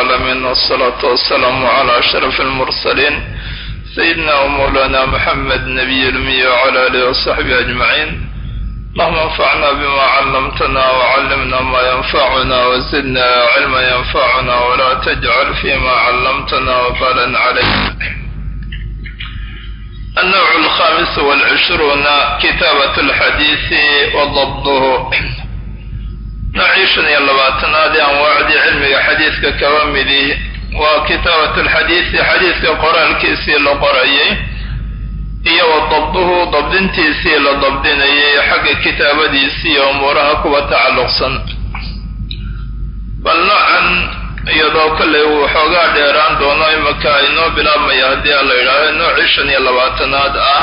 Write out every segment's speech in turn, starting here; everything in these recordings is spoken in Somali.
العالمين والصلاة والسلام على أشرف المرسلين سيدنا ومولانا محمد نبي الأمي وعلى آله وصحبه أجمعين. اللهم انفعنا بما علمتنا وعلمنا ما ينفعنا وزدنا علما ينفعنا ولا تجعل فيما علمتنا وبالا علينا. النوع 25 كتابة الحديث وضبطه. نعيشن يلباتنا أنواع علم حديثك كوامدي وكتابة الحديث حديث قرآن كيسي لقرأيه هي وضبطه ضبطنتيسي لضبطنيه حق كتابة ديسي أمورها وتعلقا بل نوعا iyadoo kale uu xoogaa dheeraan doono imaka inoo bilaabmaya haddii la yidhaaho noocii 25aad ah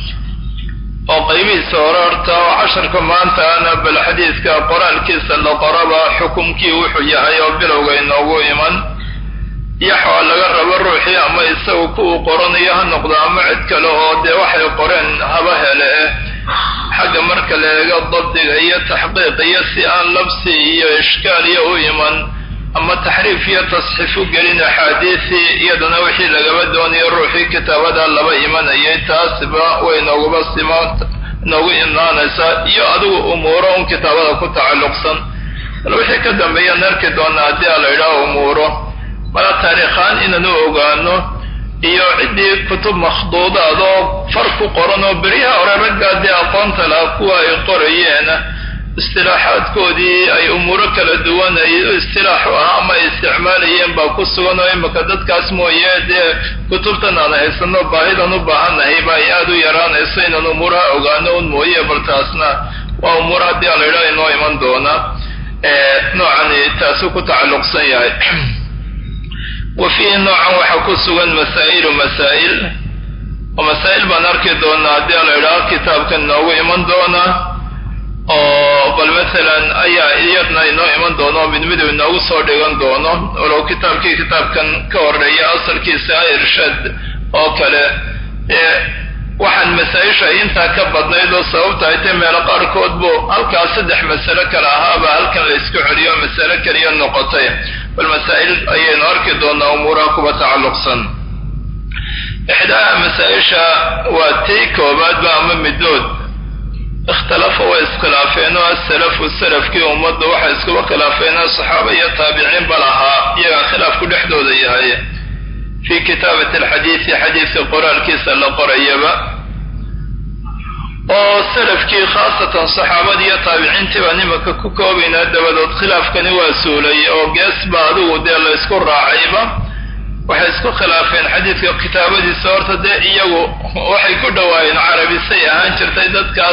oo qaybihiisa hore horta oo casharka maanta ana bal xadiidka qoraalkiisa la qoraba xukumkii wuxuu yahay oo bilowga inoogu iman yaxoo laga rabo ruuxii ama isagu kuwu qoranayo ha noqdo ama cid kale oo dee waxay qoreen haba hele xagga marka la eego dabdiga iyo taxqiiq iyo si aan labsi iyo ishkaal iyo u iman أما تحريف يتصحف قلنا حديثي يدنا وحي لقبدوني روحي كتابة اللبا إيمان يتاسبا وينوغ بصمات نوغ إنانسا يأدو أمورهم كتابة كتعلقا الوحي كدن بيان نركدونا دي على أموره ولا تاريخان إننو أغانو iyo cidii kutub makhduuda adoo farku qoran oo bariha orarga dii aqoonta la kuwa ay qorayeen istilaaxaadkoodii ay umuuro kala duwan ay istilaaxu ama isticmaalayeen baa ku sugan oo imaka dadkaas mooyee dee kutubtan aan haysano baahidan u baahanahay baa aad u yaraanayso inaan umuuraha ogaano un mooye baltaasna waa umuur haddii la yidhaha inoo iman doona noocan taasu ku tacalluqsan yahay وفيه نوعا وحكسوا مسائل ومسائل بنركي دونا دي على كتاب كان نوعي من دونا بل مثلا اياتنا نوعي من دونا من مدو نوعي صوريغان دونا ولو كتاب كان كوري اصل كيسا ارشاد او كلا waxaan masaa'isha inta ka badnayd oo sababta ay tahay meel qaar kood boo halka saddex mas'alo kala ahaaba halkan la isku xiriyo mas'alo kaliya noqotay bal masaa'il ayaynu arki doonaa umuuraha kuwa tacalluqsan ihdaa masaa'isha waa tii koobaad ba ama midood ikhtalafa wa iskhilaafeen oo salafkii ummadda waxa isku khilaafeen saxaaba iyo taabiciin balaha iyaga khilaaf ku dhexdooda yahay في كتابة الحديث حديث القرآن كيس لقريبا وسلف كي خاصة صحابة يتابعين تباني مككوكو بين الدولة خلاف كان واسولي او قيس بعضو دي الله يسكر راعيبا وحيسكو خلافين حديث الكتابة دي سورة دي ايو وحي كدوائن عربي سيئان شرطيدت كاس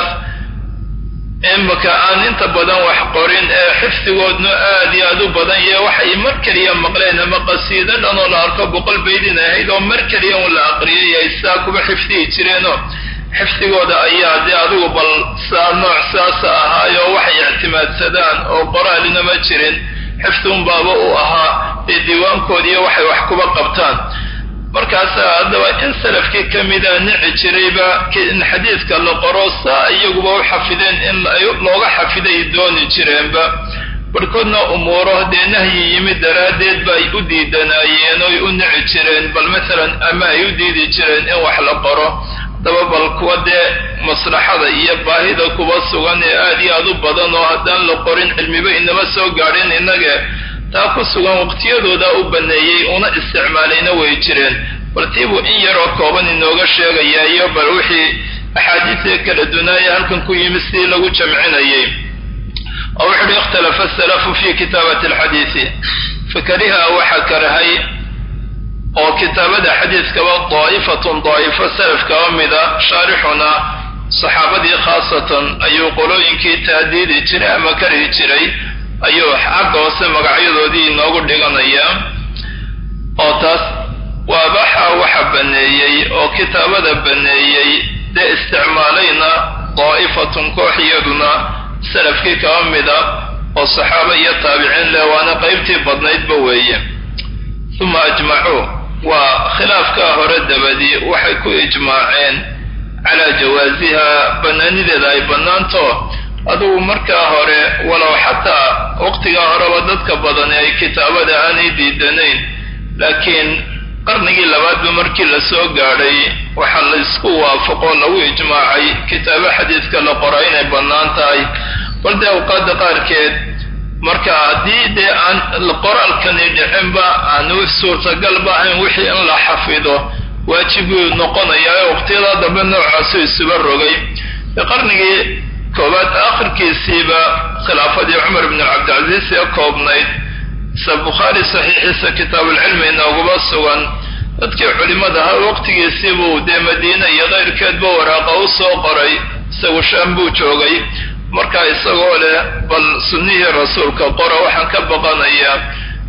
imaka aan inta badan wax qorin ee xifdigoodna aad iyo aad u badan yahay waxay markaliya maqleen ama qasiidan oo la arko boqol baydin ahayd oo markaliya la aqriyay isaa kuba xifdi jireeno xifdigooda ayaa dee adigu bal nooc saas ahaayo waxay ictimaadsadaan oo qoraalina ma jirin xifdun baaba u ahaa diiwaankoodii waxay wax kuba qabtaan markaas hadaba in salafkii kamida nici jirayba in xadiiska la qoro saa iyaguba u xafideen in looga xafiday dooni jireenba barkoodna umuuro dee nahyi yimid daraadeed ba ay u diidanayeen oo u nici jireen bal maalan ama ay u diidi jireen in wax la qoro daba bal kuwa dee maslaxada iyo baahida kuba sugan ee aad iyo aad u badan oo haddaan la qorin cilmiba inama soo gaadhin inaga taa ku sugan waqtiyadooda u baneeyay una isticmaalayna way jireen baltiibu in yar oo kooban inooga sheegaya iyo bal wixii axaadiis kala dunaaya halkan ku yimid si lagu jamcinayay oo wuxuu ikhtalafa salafu fi kitabati alhadith fakariha wa hakarahay oo kitabada xadiiska waa daa'ifa salafka wamida sharixuna saxaabadii khaasatan ayuu qolooyinkii taadiidi jiray ama karihi jiray ayuu xagga hoose magacyadoodii inoogu dhiganaya oo taas waa waxa baneeyay oo kitaabada baneeyay dee isticmaalayna daa'ifatun kooxiyaduna salafkii ka mida oo saxaaba iyo taabiciin leh waana qaybtii badnaydba weeye uma ajmacuu waa khilaafka hore dabadii waxay ku ijmaaceen calaa jawaasiha banaanideeda ay banaanto adugu markaa hore walow xataa waqtigaa horeba dadka badan ay kitaabada aanay diidanayn laakiin qarnigii labaadba markii la soo gaadhay waxaa la isku waafaqo lagu ijmaacay kitaabo xadiidka la qora inay bannaan tahay bal dee awqaadda qaarkeed marka haddii dee aan qoraalkani dhicinba aanu suurtagalba ahayn wixii in la xafido waajibuu noqonayaa waqtiyada dambe noocaasuu isuba rogay qarnigii koobaad aakhirkiisiiba khilaafadii cumar ibn cabdilcaziis ee koobnayd sa bukhaari saxiixiisa kitaabulcilmi inooguba sugan dadkii culimmada ahaa waqtigiisiibuu dee madiina iyo kayrkeedba waraaqa u soo qoray isagu shaam buu joogay markaa isagoo leh bal sunnihii rasuulka qora waxaan ka baqanayaa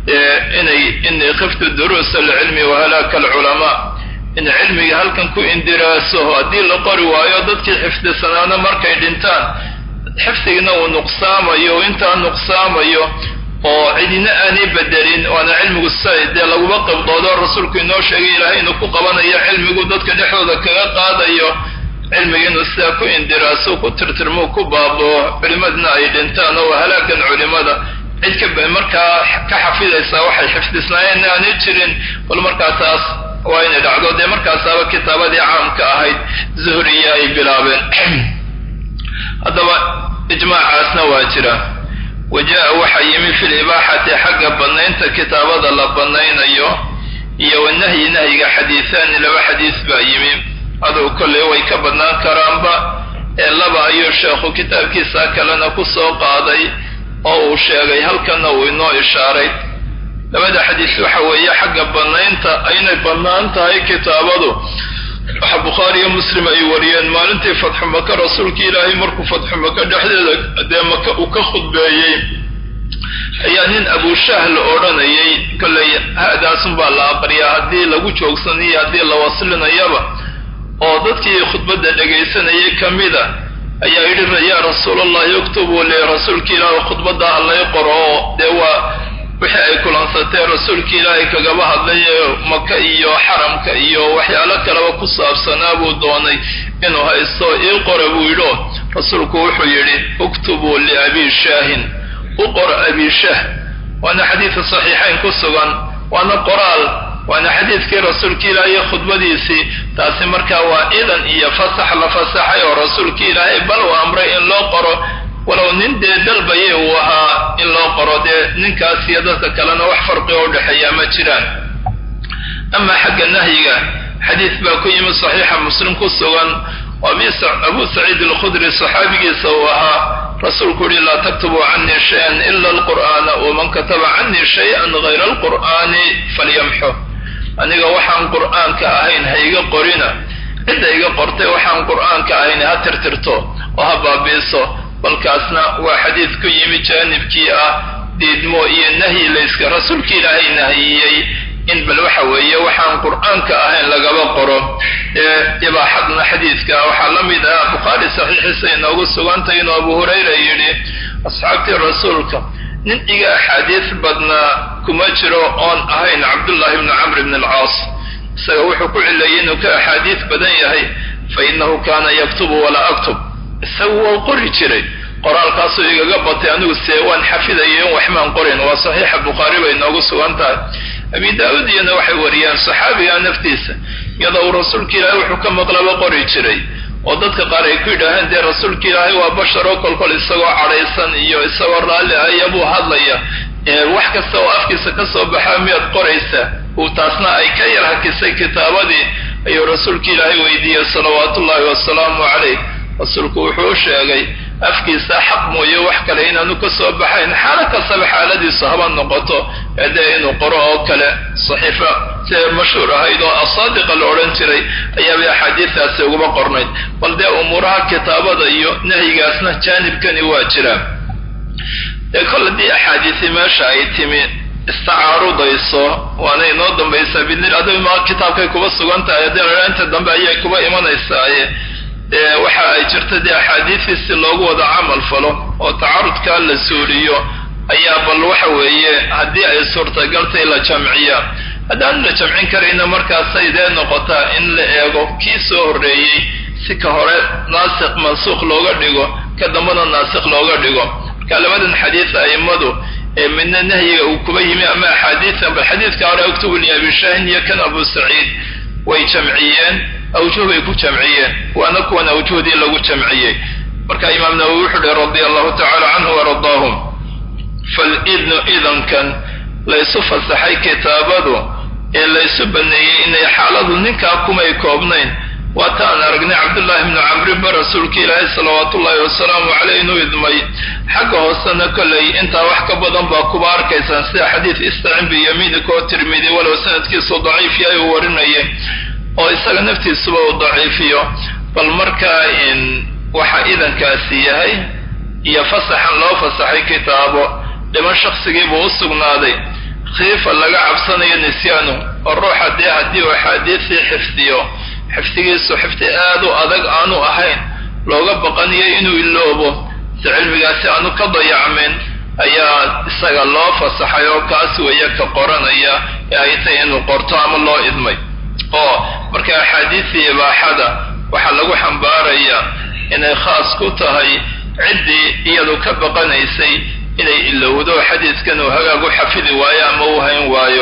inay khiftu duruusa alcilmi wa halaaka alculamaa in cilmiga halkan ku indiraaso haddii la qori waayo dadkii xifdisanaana markay dhintaan xifdigna uu nuqsaamayo intaa nuqsaamayo oo cidina aanay bedelin waana cilmigu dee laguma qibdoodo rasuulku inoo sheegay ilaahay inuu ku qabanayo cilmigu dadka dhexdooda kaga qaadayo cilmiga inuu sidaa ku indiraaso ku tirtirmo ku baaboo culimadna ay dhintaan oo halaagan culimada cid markaa ka xafidaysaa waxay xifdisnaayeen aanay jirin bal markaa taas waa inay dhacdo dee markaasaaba kitaabadii caamka ahayd zuhriya ay bilaabeen haddaba ijmaacaasna waa jira waja-a waxaa yimi fi libaaxati xagga bannaynta kitaabada la bannaynayo iyo wanahyi nahyiga xadiisaani laba xadiis baa yimi adugu kolley way ka badnaan karaanba ee laba ayuu sheekhu kitaabkiisa kalena ku soo qaaday oo uu sheegay halkanna uu inoo ishaaray labada xadiis waxa weeye xagga bannaynta aynay bannaan tahay kitaabadu waxa bukhaari iyo muslim ay wariyeen maalintii fatxu maka rasuulka ilaahay markuu fatxu maka dhexdeeda dee maka uu ka khudbeeyey ayaa nin abushah la odhanayay kolley haadaasun baa la aqriyaa haddii lagu joogsanayo haddii la waslinayaba oo dadkii khudbadda dhegaysanayay ka mida ayaa yidhi yaa rasuulallahi uktubuu li rasuulka ilaahay khudbadda allay qoro oo dee waa wixii ay kulansatee rasuulka ilaahay kagaba hadlayo maka iyo xaramka iyo waxyaalo kaleba ku saabsanaa buu doonay inuu haysto ii qora buu yidho rasuulku wuxuu yidhi uktubuu liabi shaahin u qor abi shaah waana xadiidka saxiixayn ku sugan waana qoraal waana xadiidkii rasuulka ilaahay khudbadiisii taasi markaa waa idan iyo fasax la fasaxay oo rasuulka ilaahay bal uu amray in loo qoro walow nin dee dalbaye uu ahaa in loo qoro dee ninkaas iyo dadka kalena wax farqi oo udhexeeyaa ma jiraan ama xagga nahyiga xadiis baa ku yimi saxiixa muslim ku sugan abu saciid alkhudri saxaabigiisa uu ahaa rasuulku uhi laa taktubuu canii shay-an ila alqur'aana waman kataba canii shay-an hayra alqur'aani falyamxu aniga waxaan qur'aanka ahayn ha iga qorina cidda iga qortay waxaan qur'aanka ahayn ha tirtirto oo ha baabiiso balkaasna waa xadiid ku yimi jaanibkii ah diidmo iyo nahyi layska rasuulka ilaahay nahiyey in bal waxa weeye waxaan qur'aanka ahayn lagaba qoro ibaaxadna xadiidka waxaa la mid ah bukhaari saxiixiisa inoogu sugantay inuu abu hurayra yidhi asxaabtii rasuulka nin iga axaadiis badnaa kuma jiro oon ahayn cabdullahi ibni camr ibn alcaas isaga wuxuu ku cileeyey inuu ka axaadiis badan yahay fa innahu kaana yaktubu walaa aktub isagu waa qori jiray qoraalkaasuu igaga batay anigu see waan xafidayay in waxmaan qorin waa saxiixa bukhaari bay inoogu sugan tahay abi daa'uud iyana waxay wariyaan saxaabiga naftiisa iyadoo uu rasuulka ilaahay wuxuu ka maqlaba qori jiray oo dadka qaar ay ku yidhaaheen dee rasuulka ilaahay waa bashar oo kolkol isagoo cadhaysan iyo isagoo raalli aya buu hadlaya wax kasta oo afkiisa ka soo baxaa miyaad qoraysa uu taasna ay ka yar hakisay kitaabadii ayuu rasuulka ilaahay weydiiyey salawaatullaahi wasalaamu calayh rasuulku wuxuu sheegay afkiisa xaq mooye wax kale inaanu ka soo baxayn xaalo kastaba xaaladiisu haba noqoto dee inuu qoro oo kale saxiifa see mashhuur ahayd oo asaadiqa la odhan jiray ayaabay axaadiistaasi uguma qornayd bal dee umuuraha kitaabada iyo nahyigaasna jaanibkani waa jiraan dee kol haddii axaadiisi meesha ay timi istacaarudayso waana inoo dambaysaa bidnil adama kitaabkay kuba sugan tahay haddii inta dambe ayay kuba imanaysaaye waxa ay jirta dee axaadiisii si loogu wada camal falo oo tacarudkaa la suuriyo ayaa bal waxa weeye haddii ay suurtagaltay la jamciya haddaan la jamcin karayna markaasay dee noqotaa in la eego kii soo horreeyey si ka hore naasikh mansuukh looga dhigo ka dambana naasikh looga dhigo marka labadan xadiis aimadu midna nahyiga uu kuba yimi ama axaadiisan bal xadiiska hore uktubu li abi shahin iyo kan abu saciid way jamciyeen awjuh bay ku jamciyeen waana kuwan awjuhdii lagu jamciyey marka imaam nawawi wuxuu dhahay radiyallahu ta'ala anhu wa radaahum فالإذن إذن كان ليس فسحي كتابه ليس بني إن حالة نكا كما يكوبنين واتانا رجنا عبد الله بن عمرو بن رسولك الله صلوات الله وسلام عليه ويدمي حقه السنة كلي انت وحك بدن باكبار كيسان سي حديث استعن بيمينك وترمذي ولو سند كيسو ضعيف يا ورنيه او اسغ نفتي سبا ضعيفيه فالمركا ان وحا اذن كاسيهي يفسح الله فسحي كتابه لما شخص يجيبه السجنادي خيف لقى عبصنا ينسيانه الروح دي وحديث حفظيه حفتي آدو أدق آنو أحين لو قبقني إنو إلوبه تعلم قاسي آنو كضيع من أيا إساق الله فصحيو كاسو إياك قران أيا إنو قرطام الله إذمي مركا حديثي باحدا وحلقو حنبار أيا إنه خاص كتهي عدي إيادو كبقنيسي إلي إلا ودو حديث كانوا هقاقو حفظ وايا موهين وايو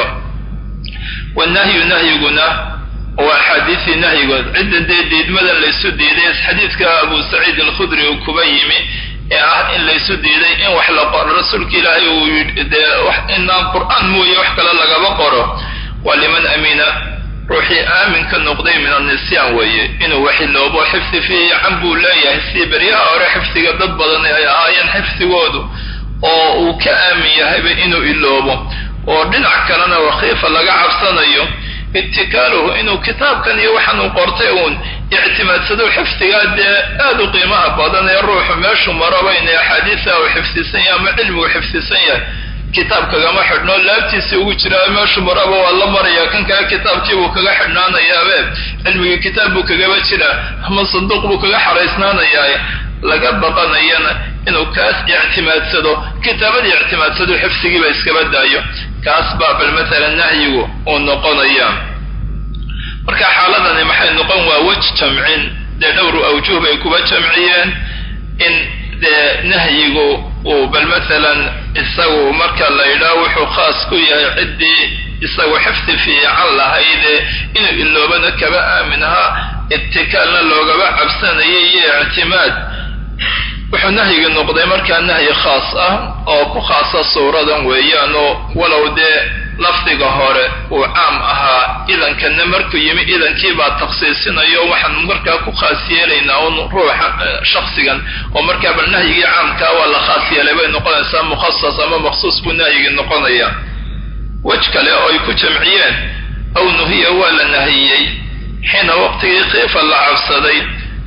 والنهي نهي قنا وحديث نهي قنا عدن ديد مدى ليسو ديديس حديث كأبو سعيد الخدري وكبيمي إن ليسو ديدي إن وحلق الرسول كلاهي إن القرآن مويا وحكا للغا بقره ولمن أمين روحي آمن كالنقضي من النسيان ويه إنه وحي اللوبو حفظ فيه عنبو لا يهسي برياء ورا حفظ قدد بضني آيان حفظ وودو oo ka aamiyahay inuu iloobo oo dhinac kalena waxiifa laga cabsanayo ittikaaluhu inuu kitaabkan iyo waxaan uu qortay uun i'timaadsado xifdigaad aad u qiimaha badan ee ruuxu meeshu maraba in xadiisa uu xifdisan yahay ama cilmi uu xifdisan yahay kitaabka gama xidhno laabtiisa ugu jira meeshu maraba waa la maraya kan ka kitaabkii uu kaga xidhnaanayaa cilmiga kitaabku kaga jira ama sanduuq buu kaga xareysnaanayaa laga baqanayana inuu kaas i'timaadsado kitaabadii i'timaadsado xifdigii ba iska badaayo kaas baa bal mesela nahyigu oo noqonaya marka xaaladani maxay noqon waa waj jamcin dhowr awjuh bay kuba jamciyeen in nahyigu oo bal mesela isagu marka la yiraahdo wuxuu khaas ku yahay cidii isagu xifdi fiican lahayd inuu iloobana kaba aaminaha ittikaalna loogaba cabsanayay iyo i'timaad wuxuu nahyiga noqday markaa nahyi khaas ah oo ku khaasa suuradan weeyaano walow dee lafdiga hore uu caam ahaa idankana markuu yimi idankii baa takhsiisinayo waxaan markaa ku khaas yeelaynaa un ruuxa shakhsigan oo markaa bal nahyigii caamkaa waa la khaas yeelay bay noqonaysaa mukhassas ama makhsuus buu nahyigii noqonaya wej kale oo ay ku jamciyeen aw nuhiya waa la nahiyey xiina waqtigii khiifa la cabsaday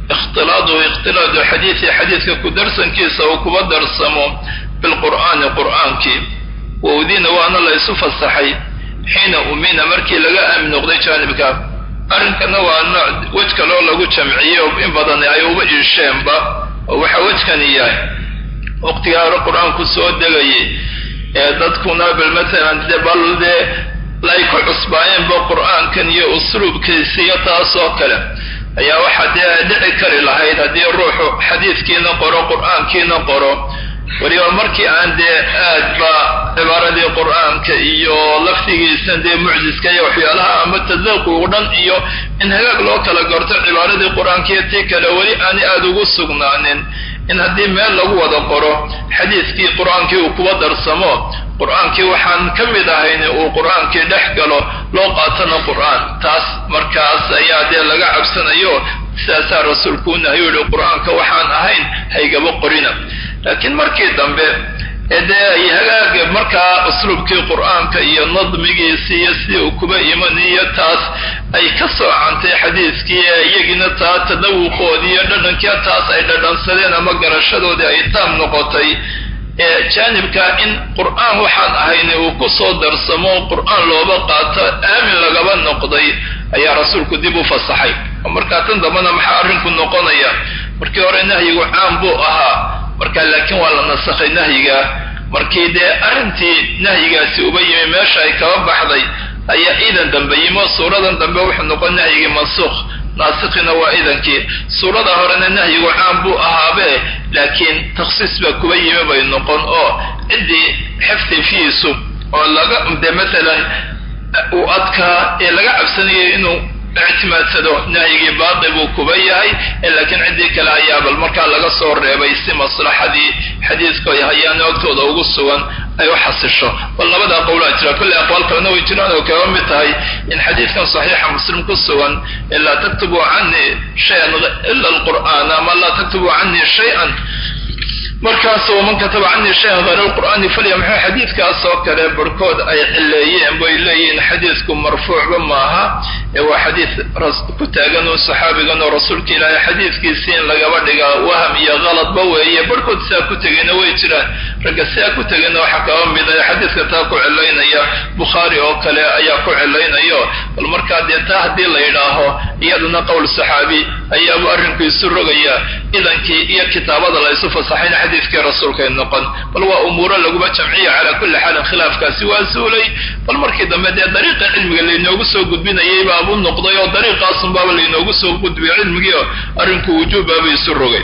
اختلاط حديث كدرسا كيسا وكبا درسمو بالقرآن قرآنكي وودين وانا لا يسوف الصحي حين أمينا مركي لغا أمن نقضي جانبك أرنكنا وانا وجك لو لغو جمعية وبإن بدن أيوب الشامبا وحوجكني إياه واختيار القرآن كسود دغي دادكونا بالمثلا دبال دي لا يكون عصبائين بالقرآن كان يأسلوب كيسية صوكلا ayaa waxa dhici kari lahayd hadii ruuxu xadiiskiina qoro quraankiina qoro wariyo markii aan aad ba ibaaradii quraanka iyo laftigiisa mucjiska iyo waxyaalaha ama tadaqu dhan iyo in hagaag loo kala gorto ibaaradii quraanka iyo tii kale wali aan aad ugu sugnaanin in hadii meel lagu wada qoro xadiiskii quraankii uu ku darsamo quraankii waxaan kamid ahayn uu quraankii dhex galo loo qaatana quraan taas markaas ayaa laga cabsanayo sidaas rasuulku nahayuu quraanka waxaan ahayn haygaba qorina laakiin markii dambe ay hagaag markaa usluubkii quraanka iyo nadmigiisa iyo si uu kuba imaniyo taas ay ka soo cantay xadiiskii iyagina taa tadawuqoodii iyo dhadhankii taas ay dhadhansadeen ama garashadoodii ay taam noqotay janibka in quraan waxaan ahayn uu ku soo darsamo quraan looba qaato aamin lagaba noqday ayaa rasuulku dib u fasaxay marka tan damana maxaa arrinku noqonaya markii hore nahyigu caam buu ahaa marka laakiin waa la nasakhay nahyiga markii arrintii nahyigaasi uba yimi meesha ay kaba baxday ayaa idan dambe yimo suuradan dambe wuxuu noqon nahyigii mansukh naasikhina waa idankii suurada horena nahyigu caam buu ahaabe laakiin takhsiis baa kuba yimi bay noqon oo ciddii xifdi fiisu oo laga maalan uu adkaa ee laga cabsanayo inuu ictimaadsado nahyigii baaqi buu kuba yahay laakiin ciddii kale ayaa bal markaa laga soo reebay si maslaxadii xadiidku ay hayaan agtooda ugu sugan ay u xasisho bal labadaa qowlaa jira kulli aqwaal kalena way jiraan oo kaga mid tahay in xadiidkan saxiixa muslim ku sugan laa taktubu canii shayan ila alqur'aan ama laa taktubu canii shay-an markaas waman kataba canii shayan hayra alqur'aani falyamxu xadiidkaas oo kale barhkood ay cileeyeen bay leeyihiin xadiidku marfuucba maaha waa xadiid ku taagan oo saxaabigan oo rasuulka ilaahay xadiidkiisii in lagaba dhigaa waham iyo qaladba weeye barhkood sidaa ku tegayna way jiraan ragga sidaa ku tegayna waxaa kaba mida xadiidka taa ku cilaynaya bukhaari oo kale ayaa ku cilaynayo bal markaa dee taa haddii la yidhaaho iyaduna qowl saxaabi ayaaba arrinku isu rogaya idankii iyo kitaabada la isu fasaxayna xadiidkii rasuulka ay noqon bal waa umuuro laguma jamciya calaa kulli xaalin khilaafkaasi waa suulay bal markii dambe dee dariiqa cilmiga laynoogu soo gudbinayay baabu noqday oo dariiqaasun baaba laynoogu soo gudbiyay cilmigii oo arrinku wujuubbaaba isu rogay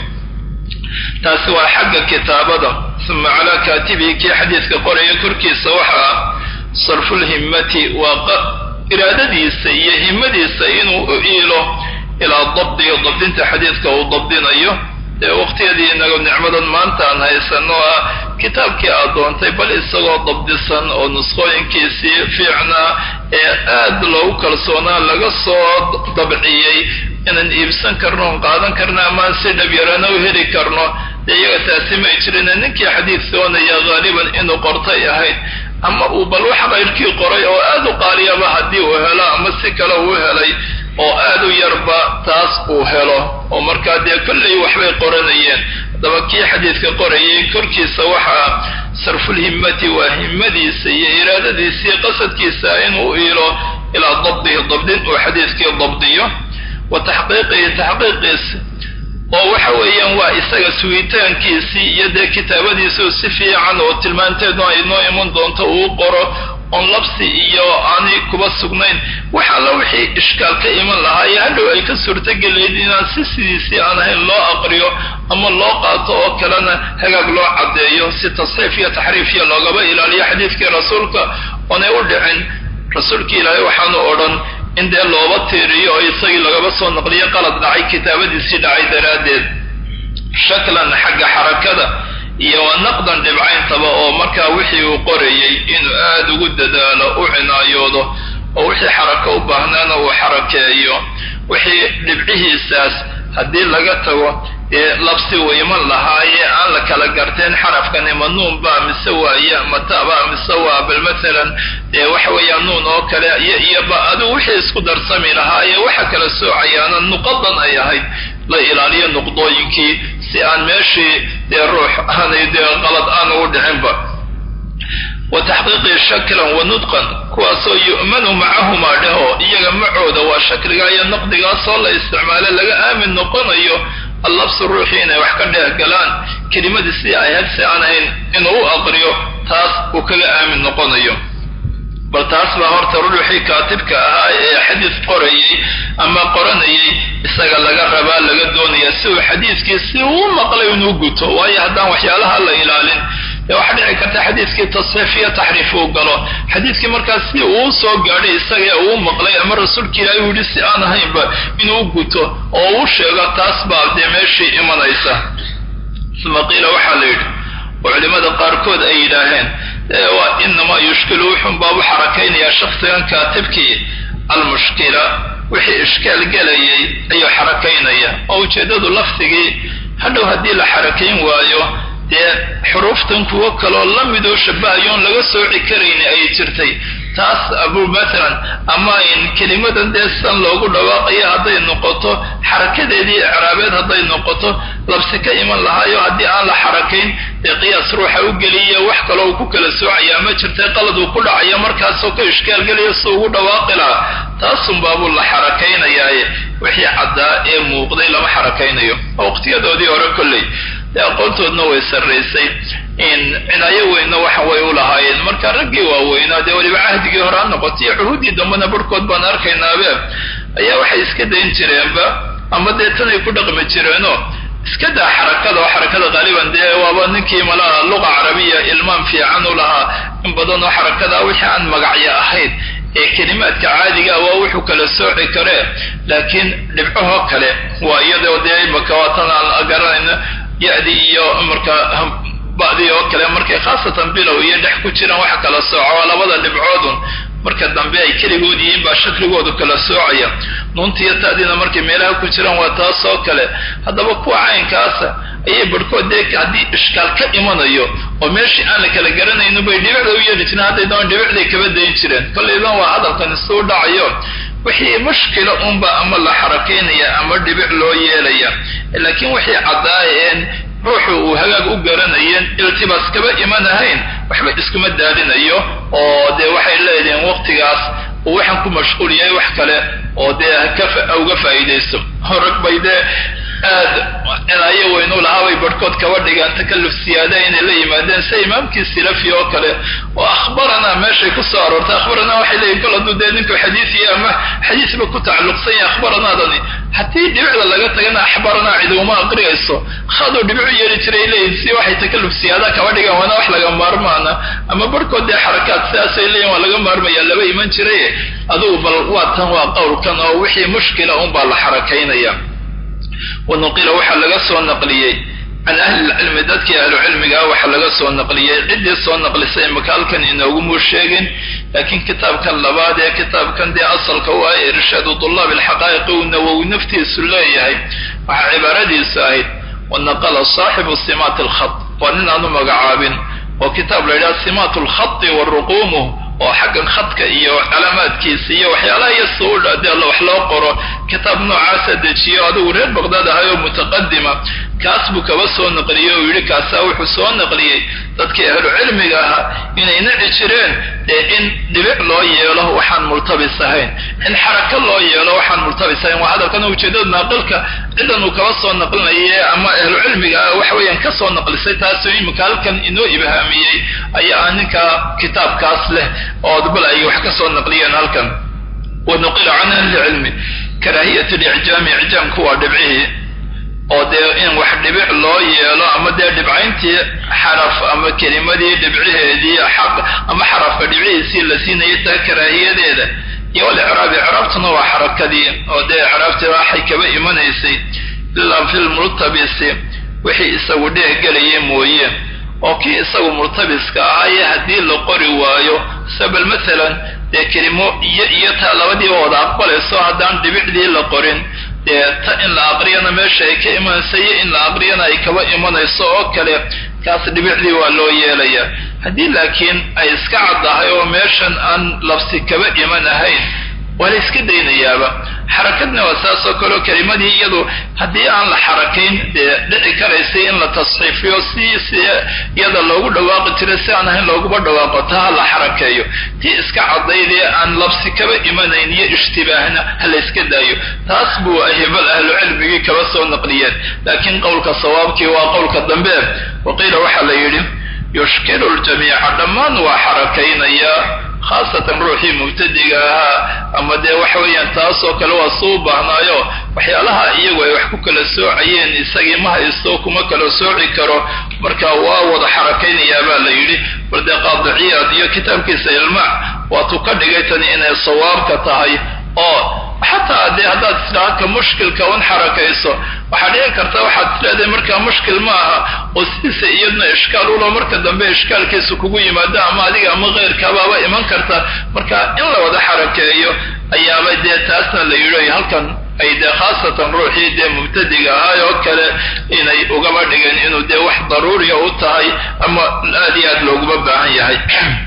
taasi waa xagga kitaabada uma calaa kaatibihi kii xadiidka qoraya korkiisa waxaa sarfulhimmati waa iraadadiisa iyo himmadiisa inuu u iilo ilaa dabdihi dabdinta xadiidka uu dabdinayo dee waqtiyadii inaga nicmadan maanta aan haysano ah kitaabkii aad doontay bal isagoo dabdisan oo nusqooyinkiisii fiicnaa ee aad loogu kalsoonaa laga soo dabciyey inaan iibsan karno on qaadan karno amaan si dhabyarana u heli karno dee iyaga taasi may jirin ninkii xadiid doonaya haaliban inuu qortay ahayd ama uu bal wax qayrkii qoray oo aad u qaaliyaba haddii uu helo ama si kale uu helay oo aad u yarba taas uu helo oo markaa dee kollay waxbay qoranayeen haddaba kii xadiidka qorayay korkiisa waxaa sarfulhimmati waa himmadiisa iyo iraadadiisii qasadkiisa inuu u iilo ilaa dabdihi dabdin uu xadiidkii dabdiyo wa taxqiiqihi taxqiiqiisa oo waxa weeyaan waa isaga sugitaankiisii iyo dee kitaabadiisa si fiican oo tilmaanteedu ay noo iman doonto uu qoro on labsi iyo aanay kuba sugnayn wax alla wixii ishkaal ka iman lahaa iyo hadhow ay ka suurtogelayd inaan sidiisii aan ahayn loo aqriyo ama loo qaato oo kalena hagaag loo caddeeyo si tasxiif iyo taxriif iyo loogaba ilaaliyo xadiidkii rasuulka oonay u dhicin rasuulkii ilaahay waxaanu odhan in dee looba tiiriyo oo isagii lagaba soo naqliyo qalad dhacay kitaabadiisii dhacay daraaddeed shaklan xagga xarakada iyo waa naqdan dhibcayntaba oo markaa wixii uu qorayay inuu aad ugu dadaalo u cinaayoodo oo wixii xarako u baahnaana uu xarakeeyo wixii dhibcihiisaas haddii laga tago dee labsi wayman lahaaye aan la kala garteen xarafkani ma nuun baa mise waaya mataba mise waa bal maalan dee waxa weeyaa nuun oo kale iyoba adigu wixii isku darsami lahaaye waxa kala soocayaana nuqadan ay ahayd la ilaaliyo nuqdooyinkii si aan meeshii dee ruux aanay dee qalad aan ugu dhicinba wa taxqiiqii shaklan wa nudqan kuwaasoo yu'manu macahumaa dhaho iyaga macooda waa shakligaa iyo naqdigaasoo la isticmaalo laga aamin noqonayo allabsu ruuxii inay wax ka dheeh galaan kelimadii sidii ay had si aan ahayn inuu u aqriyo taas uu kaga aamin noqonayo bal taas baa horta ruuxii kaatibka ahaa ee xadiis qorayay ama qoranayay isaga laga rabaa laga doonaya si uu xadiiskii si uu maqlay inuu guto waayo haddaan waxyaalaha la ilaalin waxa dhici karta xadiiskii tasxiif iyo taxriif uu galo xadiiskii markaas si uu soo gaadhay isaga uu maqlay ama rasuulkii ilaahay uu yidhi si aan ahaynba inuu guto oo uu sheego taas baa dee meeshii imanaysa uma qiila waxaa la yidhi oo culimmada qaarkood ay yidhaaheen waa inamaa yushkilu wuxun baabu xarakaynayaa shaksigan kaatibkii almushkila wixii ishkaal gelayay ayuu xarakaynaya oo ujeeddadu lafdigii hadhow haddii la xarakayn waayo dee xuruuftan kuwo kaloo la midoo shabahayoon laga sooci karayni ay jirtay taas abu maalan ama in kelimadan dee san loogu dhawaaqayo hadday noqoto xarakadeedii icraabeed hadday noqoto labsi ka iman lahaayo haddii aan la xarakayn dee qiyaas ruuxa u geliya wax kaloo uu ku kala soocayaa ma jirtay qalad uu ku dhacaya markaasoo ka ishkaal gelaya si ugu dhawaaqi lahaa taasun baabuu la xarakaynayaaye wixii caddaa ee muuqday lama xarakaynayo waqtiyadoodii hore kolley dee aqoontoodna way sarraysay cinaayo weynna waxa way u lahaayeen marka raggii waaweynaa dee weliba cahdigii hore ha noqotay cuhuuddii dambena barhkood baan arkaynaabe ayaa waxay iska dayn jireenba ama dee tanay ku dhaqmi jireenoo iskada xarakada qaaliban dee waaba ninkii malaha luqa carabiya ilmaan fiican u lahaa in badan oo xarakada wixii aan magacyo ahayd ee kalimaadka caadiga waa wuxuu kala sooci karee laakiin dhibcaha kale waa iyadoo dee makawaatan aan garanayna yaadi iyo marka bacdi oo kale markay khaasatan bilow iyo dhex ku jiraan waxa kala sooco labada dhibcoodun marka dambe ay kaligood yihiin baa shakligoodu kala soocaya nuuntiya taadina markay meelaha ku jiraan waa taas oo kale haddaba kuwa caynkaas ayay barkood haddii ishkaal ka imanayo oo meeshii aan la kala garanayno bay dhibicda u yeeli jireen hadday doon dhibicday kaba dayn jireen kollaydan waa hadalkan isuu dhacayo wixii mushkila unba ama la xarakaynaya ama dhibic loo yeelaya laakiin wixii caddaayeen ruuxu uu hagaag u garanayeen iltibaas kaba imanahayn waxba iskuma daadinayo oo dee waxay leeyihiin waqtigaas uu waxaan ku mashquul yahay wax kale oo dee uga faa'iidaysto horag bay dee aad inaya weynu lahaabay barhkood kaba dhigaan takalluf siyaada inay la yimaadeen sida imaamkii silafi oo kale oo akhbarana meeshay ku soo aroortay akhbarana waxay leeyihin kol hadduu dee ninku xadiisiya ama xadiisba ku tacalluqsan yahay akhbaranaadani haddii dhibicda laga tagana axbarana cidi uma aqriyayso khaduu dhibicu yeeli jiray leeyihin si waxay takalluf siyaada kaba dhigaan waana wax laga maarmaana ama barhkood dee xarakaad sidaasay leeyihin waa laga maarmaya laba iman jiray adugu bal waa tan waa qowlkan oo wixii mushkila unbaa la xarakaynaya ونقل وحا لغا سو نقليي عن أهل العلم دادك أهل علمك وحا لغا سو نقليي عدي سو نقليسي مكالكن إنه موشيغن لكن كتاب كان لبادي كتاب كان دي أصل كواي إرشاد طلاب الحقائق والنووي نفتي سلايهي وحا عبارة دي ساهد ونقل صاحب سمات الخط وأننا أنه مقعابين وكتاب لإله سمات الخط والرقوم وحقا خطك إياه علامات كيسية وحيالا يسول أدي الله وحلو قرأ كتاب نوعاسة دجية هذا وريد بغداد هاي متقدمة كاسبك وسو نقلية ويلي كاساوي حسو نقلية dadka ahlu cilmiga ah inay naci jireen in dhibic loo yeelo waxaan multabis ahayn in xaraka loo yeelo waxaan multabis ahayn waa hadalkan ujeedada naqalka cidan uu kaba soo naqlinayay ama ahlu cilmiga wax weeyaan ka soo naqlisay taas oo imika halkan inoo ibhaamiyay ayaa ninka kitaabkaas leh oo dibal ay wax ka soo naqliyeen halkan ونقل عن أهل العلم كراهية الإعجام إعجام كوا دبعه oo dee in wax dhibic loo yeelo ama dee dhibcayntii xaraf ama kelimadii dhibciheedii xaq ama xarafka dhibcihiisii la siinayay taa karaahiyadeeda iyo al-i'raab i'raabtuna waa xarakadii oo dee i'raabtii waxay kaba imanaysay ilaa fil murtabisi wixii isagu dhehgelayay mooye oo kii isagu murtabiska ahaye haddii la qori waayo sabal maalan dee kelimo iyo taa labadii wada aqbalayso haddaan dhibicdii la qorin ta in la aqriyana meesha ay ka imanayso in la aqriyana ay kaba imanayso oo kale kaas dhibicdii waa loo yeelaya haddii laakiin ay iska caddahay oo meeshan aan labsi kaba imanahayn waa la iska daynayaaba xarakadna waa saas oo kaleo kelimadii iyadu haddii aan la xarakayn dee dhici karaysay in la tasxiifiyo si iyada loogu dhawaaqi jiray si aan ahayn looguba dhawaaqo taa la xarakeeyo tii iska caddaydee aan labsi kaba imanayn iyo ishtibaahna ha la iska daayo taas buu ahibal ahlu cilmigii kaba soo naqliyeen laakiin qowlka sawaabkii waa qowlka dambe waqiila waxaa la yidhi yushkilu ljamiica dhammaan waa xarakaynaya khaasatan ruuxii mubtadiga ahaa ama dee waxa weeyaan taasoo kale waa suu baahnaayo waxyaalaha iyagu ay wax ku kala soocayeen isagii ma haysto kuma kala sooci karo marka waa wada xarakaynayaa baa la yidhi bal dee qaadiciyaad iyo kitaabkiisa ilmaac waatuu ka dhigay tani inay sawaabka tahay oo xataa dee haddaad islaaka mushkilka un xarakayso waxaa dhici karta waxaad isleedahay markaa mushkil ma aha oo sidiisa iyadna ishkaal ulo marka dambe ishkaalkiisa kugu yimaado ama adiga ama keyrkaabaaba iman karta marka in la wada xarakeeyo ayaaba dee taasna la yidhi halkan ay dee khaasatan ruuxii dee mubtadiga ahaay oo kale inay ugaba dhigeen inuu dee wax daruuriya u tahay ama aad iyo aad looguma baahan yahay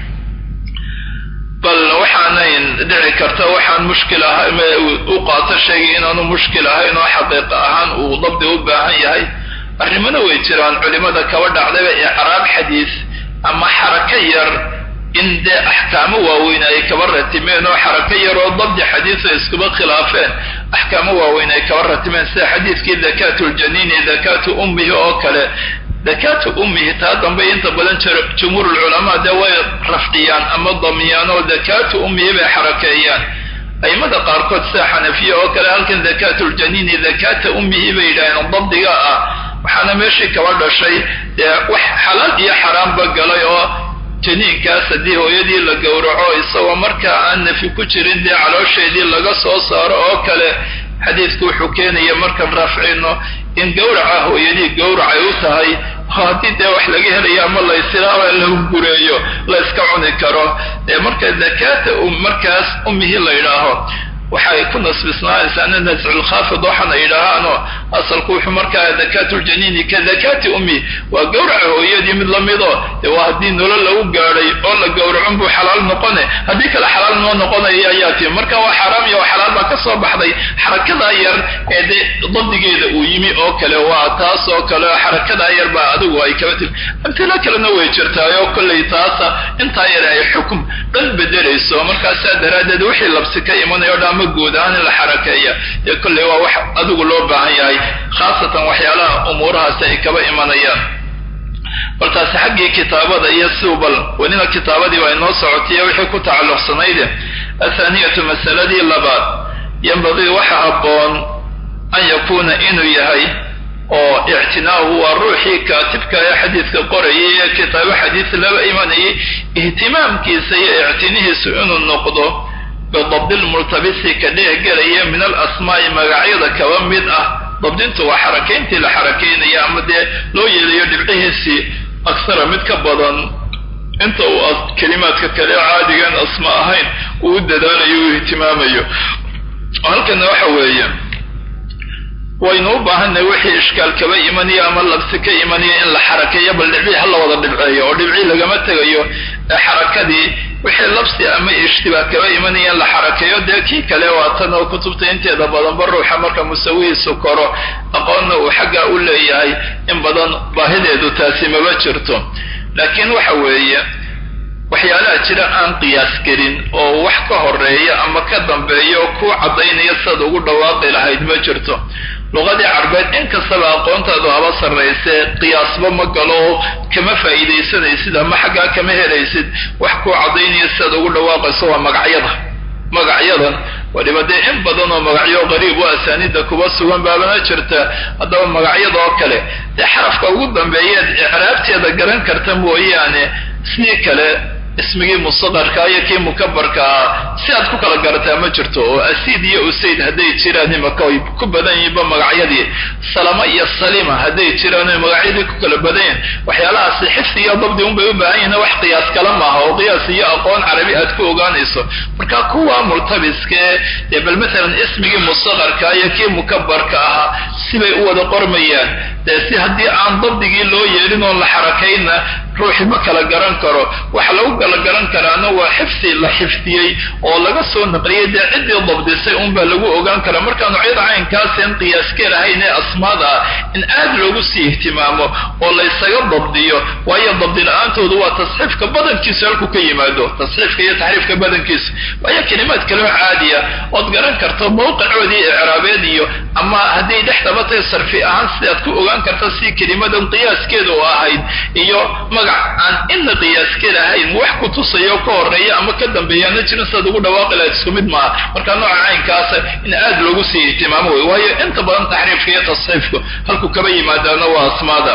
bal waxaanayn dhici karta waxaan mushkil ahay u qaato sheegay inaanu mushkil ahayn oo xaqiiqa ahaan uu dabdi u baahan yahay arrimana way jiraan culimada kaba dhacdayba icraab xadiis ama xaraka yar in dee axkaamo waaweyn ay kaba ratimeen oo xaraka yar oo dabdi xadiis ay iskuba khilaafeen axkaamo waaweyn ay kaba ratimeen sida xadiiskii dakaatu ljaniini dakaatu ummihi oo kale dakaatu ummihi taa dambe inta badan jumhuur ulculamaa dee way rafciyaan ama damiyaan oo dakaatu ummihi bay xarakeeyaan aimada qaarkood sida xanafiya oo kale halkan dakaatu ljaniini dakaata ummihi bay yidhaaheen dabdiga ah waxaana meeshii kaba dhashay dee wax xalaal iyo xaraamba galay oo janiinkaas haddii hooyadii la gowraco isagoo markaa aan nafi ku jirin dee caloosheedii laga soo saaro oo kale xadiidku wuxuu keenaya markaan raafcino in gowraca hooyadii gowracay u tahay haddii dee wax laga helayo ama laysilaawa lagu gureeyo la iska cuni karo marka dakaata markaas ummihii la yidhaaho waxay ku nasbisnaanaysaa in nascul khaafid waxaana yidhaahaano asalku wuxuu markaa dakaatuljaniini ka dakaati ummi waa gowraca hooyadii mid lamido waa haddii nolol lagu gaadhay oo la gowracon buu xalaal noqone haddii kale xalaal noo noqonaya ayaa tii marka waa xaraam iyo xalaal baa ka soo baxday xarakadaa yar ee dee dabdigeeda uu yimi oo kale waa taas oo kale xarakadaa yar baa adigu ay kaba timi amtila kalena way jirtaayoo kollay taasa intaa yar ay xukum dhan bedelayso markaasaa daraaddeed wixii labsi ka imanayo dhan guud ahaan in la xarakeeya dee kolley waa wax adigu loo baahan yahay khaasatan waxyaalaha umuurahaasi ay kaba imanayaan baltaasi xaggii kitaabada iyo siubal welina kitaabadii waa inoo socotiye wixii ku tacalluqsanayde athaaniyatu masaladii labaad yanbagii waxa habboon an yakuuna inuu yahay oo ictinaahu waa ruuxii kaatibka ee xadiidka qorayay ee kitaabo xadiis laba imanayay ihtimaamkiisa iyo ictinihiisu inuu noqdo bidabdi lmultabisi ka dheehgelaya min alasmaa'i magacyada kaba mid ah dabdintu waa xarakayntii la xarakaynaya ama dee loo yeelayo dhibcihiisii aksara mid ka badan inta uu kelimaadka kale caadigaan asma ahayn uu u dadaalayo uu ihtimaamayo halkana waxa weeye waynu u baahannahay wixii ishkaal kaba imanaya ama labsi ka imanaya in la xarakeeyo bal dhibcii hala wada dhibceeyo oo dhibcii lagama tegayo ee xarakadii wixii labsi ama ishtibaah kaba imanaya in la xarakeeyo dee kii kale waa tan oo kutubta inteeda badanba ruuxa marka musawihiisu koro aqoonna uu xaggaa u leeyahay in badan baahideedu taasi maba jirto laakiin waxa weeye waxyaalaha jira aan qiyaas gelin oo wax ka horeeya ama ka dambeeya oo ku caddaynaya sidaad ugu dhawaaqi lahayd ma jirto luqadii carbeed inkastaba aqoontaadu haba sarraysee qiyaasba ma galo oo kama faa'iidaysanaysid ama xaggaa kama helaysid wax ku caddaynaya sidaad ugu dhawaaqayso waa magacyadan waliba dee in badan oo magacyo qariib oo asaaniidda kuba sugan baabana jirta haddaba magacyada oo kale dee xarafka ugu dambeeyeed icraabteeda garan karta mooyaane sidii kale ismigii mustaqarka iyo kii mukabarka ah si aad ku kala garataa ma jirto oo asiid iyo usayd hadday jiraan imaka ay ku badan yihiinba magacyadii salama iyo salima hadday jiraan magacyadii ku kala badan yihiin waxyaalahaasi xifdi iyo dabdi unbay u baahan yihiin wax qiyaas kala maaha oo qiyaas iyo aqoon carabi aad ku ogaanayso marka kuwa multabiskee dee bal maalan ismigii mustaqarka iyo kii mukabarka ahaa sibay u wada qormayaan dee si haddii aan dabdigii loo yeelin oon la xarakayna ruuxi ma kala garan karo waxa lagu kala garan karaana waa xifdi la xifdiyey oo laga soo naqliyay dee ciddii dabdisay unbaa lagu ogaan karaa marka noocyada caynkaas aan qiyaaska lahayn ee asmaada in aad loogu sii ihtimaamo oo la isaga dabdiyo waayo dabdi la-aantoodu waa tasxiifka badankiisu halku ka yimaado tasxiifka iyo taxriifka badankiisu waayo kelimaad kaloo caadiya ood garan karto mawqicoodii icraabeed iyo ama hadday dhex dabatay sarfi ahaan sidaad ku ogaan karta si kelimadan qiyaaskeeda u ahayd iyo aan inna qiyaaska lahayn wax ku tusayo ka horeeya ama ka dambeeyaana jirin sidaad ugu dhawaaqi lahayd isku mid maaha marka nooca caynkaasa in aad loogu sii ihtimaamo wey waayo inta badan taxriifka iyo tasxiifku halku kaba yimaadaana waa asmaada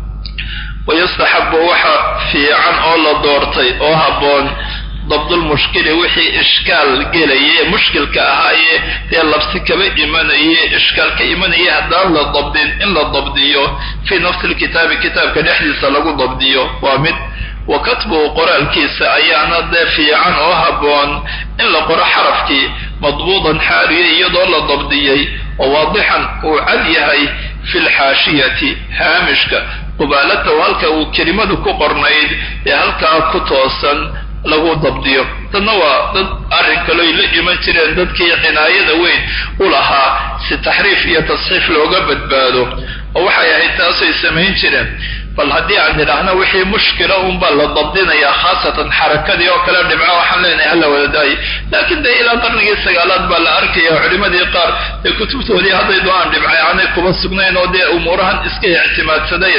wayastaxabu waxa fiican oo la doortay oo habboon dabdulmushkili wixii ishkaal gelaya mushkilka ahaaye dee labsi kaba imanaye ishkaal ka imanaya haddaan la dabdin in la dabdiyo fii nafsi lkitaabi kitaabka dhexdiisa lagu dabdiyo waa mid wa katbuhu qoraalkiisa ayaana dee fiican oo habboon in la qoro xarafkii madbuudan xaaliya iyadoo la dabdiyey oo waadixan uu cad yahay fi lxaashiyati haamishka qubaalatahu halka uu kelimadu ku qornayd ee halkaa ku toosan lagu dabdiyo dadna waa dad arrin kalooy la iman jireen dadkii cinaayada weyn u lahaa si taxriif iyo tasxiif looga badbaado oo waxay ahayd taasay samayn jireen bal haddii aan nidhaahna wixii mushkila unbaa la dabdinayaa khaasatan xarakadii oo kale dhibca waxaan leenahay hala wadadaayay laakiin dee ilaa qarnigii sagaalaad baa la arkaya culimadii qaar dee kutubtoodii hadday do-aan dhibcay aanay kuba sugnayn oo dee umuurahan iska ictimaadsaday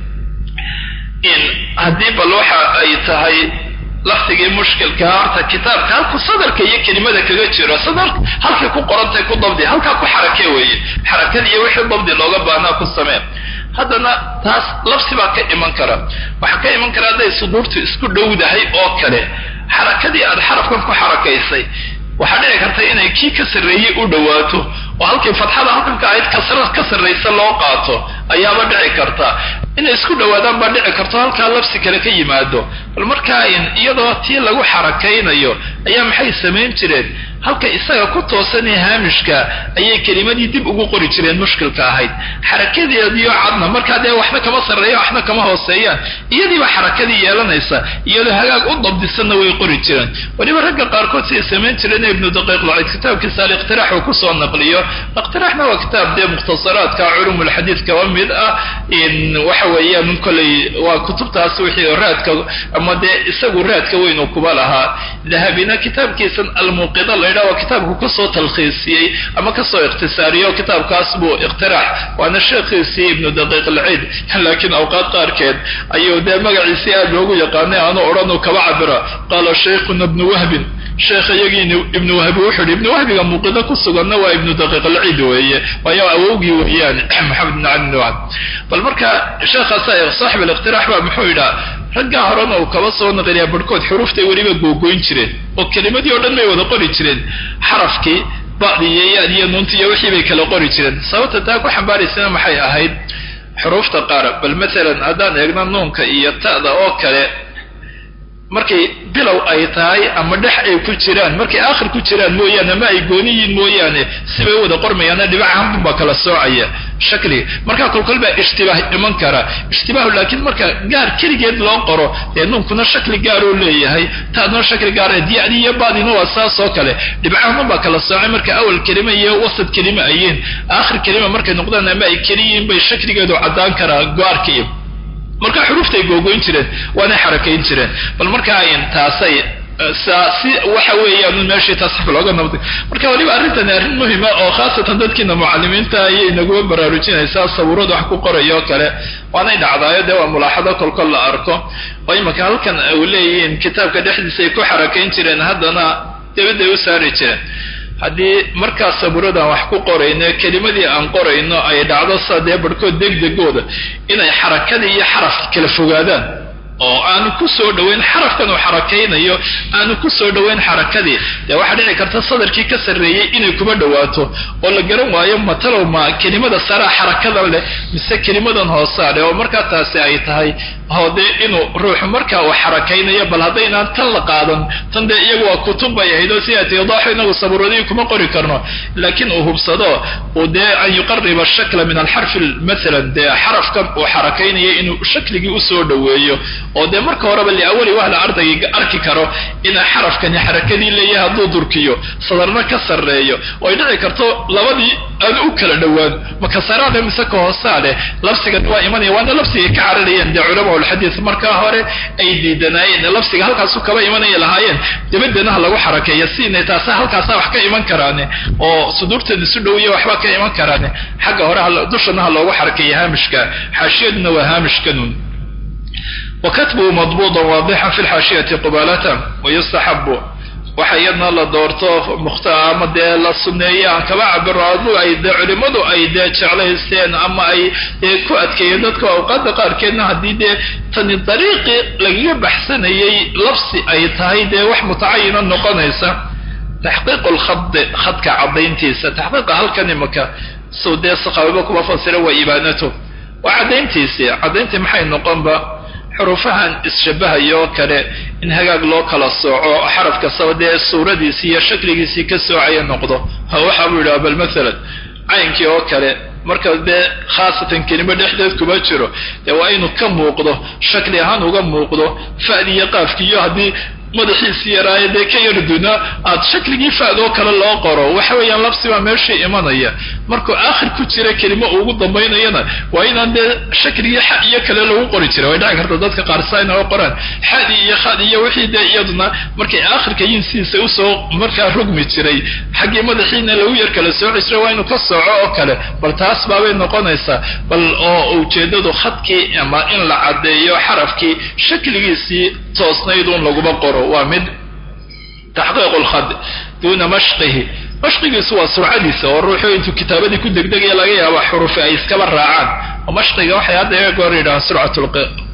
in haddii bal waxa ay tahay laftigii mushkilka horta kitaabka halku sadarka iyo kelimada kaga jiro sadar halkay ku qorantay ku dabdi halkaa ku xarake weeye xarakada iyo wixii dabdi looga baahnaa ku samee haddana taas labsi baa ka iman kara. waxaa ka iman kara hadday suduurtu isku dhowdahay oo kale xarakadii aad xarafkan ku xarakaysay waxaa dhici karta inay kii ka sarreeyey u dhowaato oo halkii fatxada halkan ka ahayd kasra ka sarraysa loo qaato ayaaba dhici karta inay isku dhowaadaan baa dhici karto halkaa labsi kale ka yimaado. bal markaa iyadoo tii lagu xarakaynayo ayaa maxay samayn jireen halka isaga ku toosanee haamishka ayay kelimadii dib ugu qori jireen mushkilka ahayd xarakadeediyo cadna markaa dee waxna kama sarreeya waxna kama hooseeyaan iyadiiba xarakadii yeelanaysa iyadoo hagaag u dabdisanna way qori jireen. weliba ragga qaarkood siay samayn jireen ibnu daqiiq lacid kitaabkiisa aliqtiraax uu kusoo naqliyo. iqtiraaxna waa kitaab dee mukhtasaraadka culumulxadiid kaba mid ah waxa weeyaan kolley waa kutubtaas wixii raadka ama dee isagu raadka weyn uu kuba lahaa. dahabina kitaabkiisan almuuqida la yidhaha waa kitaabku kasoo talkhiisiyey ama kasoo ikhtisaariyo kitaabkaas buu iqtiraax waana sheekhiisii ibnu daqiiq alciid laakiin awqaad qaarkeed ayuu dee magaciisii aad loogu yaqaanay aanu odhanuu kaba cabira qaala shaykhuna ibnu wahbin sheekha yagiina ibnu wahbi wuxuu yidhi ibnu wahbiga muuqida ku suganna waa ibnu daqiiq alciid weeye waayo awowgii weeyaan maxamed ibn cali ibn wahb. bal marka sheekhaasa saaxib aliqtiraax baa muxuu yidhaa raggaa horena uu kaba soo naqliyaa barhkood xuruuftay weliba googoyn jireen oo kelimadii oo dhan bay wada qori jireen xarafkii ba'di iyo yaad iyo nuunti iyo wixii bay kala qori jireen. sababta taa ku xambaaraysana maxay ahayd xuruufta qaar bal maalan haddaan eegno nuunka iyo ta'da oo kale markay bilow ay tahay ama dhex ay ku jiraan markay aakhir ku jiraan mooyaane ama ay gooniyiin mooyaane sibay wada qormayaana dhibaca hanbun baa kala soocaya shakliga markaa kolkol baa ishtibaah iman kara ishtibaahu laakiin marka gaar keligeed loo qoro dee nuunkuna shakli gaaroo leeyahay taadna shakli gaar diyacdi iyo baadina waa saas oo kale dhibaca hanbun baa kala soocay marka awal kelima iyo wasad kelima ayeen aakhir kelima markay noqdaan ama ay keliyiin bay shakligeedu caddaan karaa gaarkii marka xuruuftay googoyn jireen waana xarakayn jireen. bal markaa taasay si waxa weeyaan meeshii tasxiif looga nabday marka waliba arrintan arrin muhiima oo khaasatan dadkiina mucallimiinta ayay nagu baraarujinaysaa sawirada wax ku qorayo kale waana dhacdaayo dee waa mulaaxado kolkol la arko oo imaka halkan ay leeyihiin kitaabka dhexdiisa ay ku xarakayn jireen haddana dibadda u saari jireen. haddii markaa sawiradan wax ku qorayno kelimadii aan qorayno ay dhacdo sadee barhkood degdegooda inay xarakadii iyo xarafki kala fogaadaan oo aanu ku soo dhoweyn xarafkan uu xarakaynayo aanu ku soo dhoweyn xarakadii dee waxaa dhici karta sadarkii ka sarreeyey inay kuba dhowaato oo la garan waayo matalow ma kelimada saraa xarakadan leh mise kelimadan hoosaa leh oo markaa taasi ay tahay hode inuu ruuxu markaa uu xarakaynayo bal haddaynaan tan la qaadan tan dee iyagu waa kutub bay ahayd oo sidaati idaaxo inagu sabuuradii kuma qori karno laakiin uu hubsado uu dee an yuqariba shakla min alxarfi maalan dee xarafkan uu xarakaynayo inuu shakligii usoo dhoweeyo oo dee marka horeba liawali wahla ardayga arki karo inaa xarafkani xarakadii leeyahay hadduu durkiyo sadarna ka sarreeyo oo ay dhici karto labadii aan u kala dhowaan makasaraade mise ka hoosaade labsigan waa imanaya waana labsiga ka cararayeen dee culama ulxadiid markaa hore ay diidanaayeen labsiga halkaasu kaba imanaya lahaayeen dabadeena ha lagu xarakeeya siinay taasa halkaasa wax ka iman karaane oo suduurteeda isu dhowiya waxba ka iman karaane xagga hore dushana ha loogu xarakeeya haamishka xaashiyaduna waa haamishkanun. وكتبه مضبوطا واضحا في الحاشية قبالة ويستحب waxa iyadna la doorto mukhtaama dee la sunneeyo aan kaba cabiraadu ay dee culimadu ay dee jeclaysteen ama ay ku adkeeyeen dadka awqaadda qaarkeedna haddii dee tani dariiqii lagaga baxsanayay labsi ay tahay dee wax mutacayina noqonaysa taxqiiq khadka caddayntiisa taxqiiqa halkan imaka soo dee saqaababa kuba fasira waa ibaanato waa caddayntiisii caddayntii maxay noqonba xuruufahan isshabahayo kale in hagaag loo kala sooco xaraf kastaba dee suuradiisii iyo shakligiisii ka soocaya noqdo waxa buu yidhaha bal maalan caynkii oo kale marka dee khaasatan kelimo dhexdeed kuma jiro dee waa inuu ka muuqdo shakli ahaan uga muuqdo fa'dii iyo qaafkii iyo haddii madaxiisii yaraaye dee ka yarduna aad shakligii fa'doo kale loo qoro waxa weeyaan labsi baa meeshii imanaya markuu aakhir ku jira kelimo ugu dambaynayana waa inaan dee shakligii xa iyo kale lagu qori jira way dhici karta dadka qaar saa inay qoraan xadii iyo khadii iyo wixii dee iyaduna markay aakhirka yinsiisa usoo markaa rugmi jiray xaggii madaxiina lagu yar kala sooci jiray waa inuu ka sooco oo kale bal taas baabay noqonaysaa bal oo ujeedadu khadkii ama in la caddeeyo xarafkii shakligiisii toosnayd uun laguma qoro waa mid taxqiiq lkhad duuna mashqihi mashqigiisu waa surcadiisa oo ruuxu intuu kitaabadii ku degdegaya laga yaaba xurufi ay iskaba raacaan mashqiga waxay hadda goor yidhahaan surcatul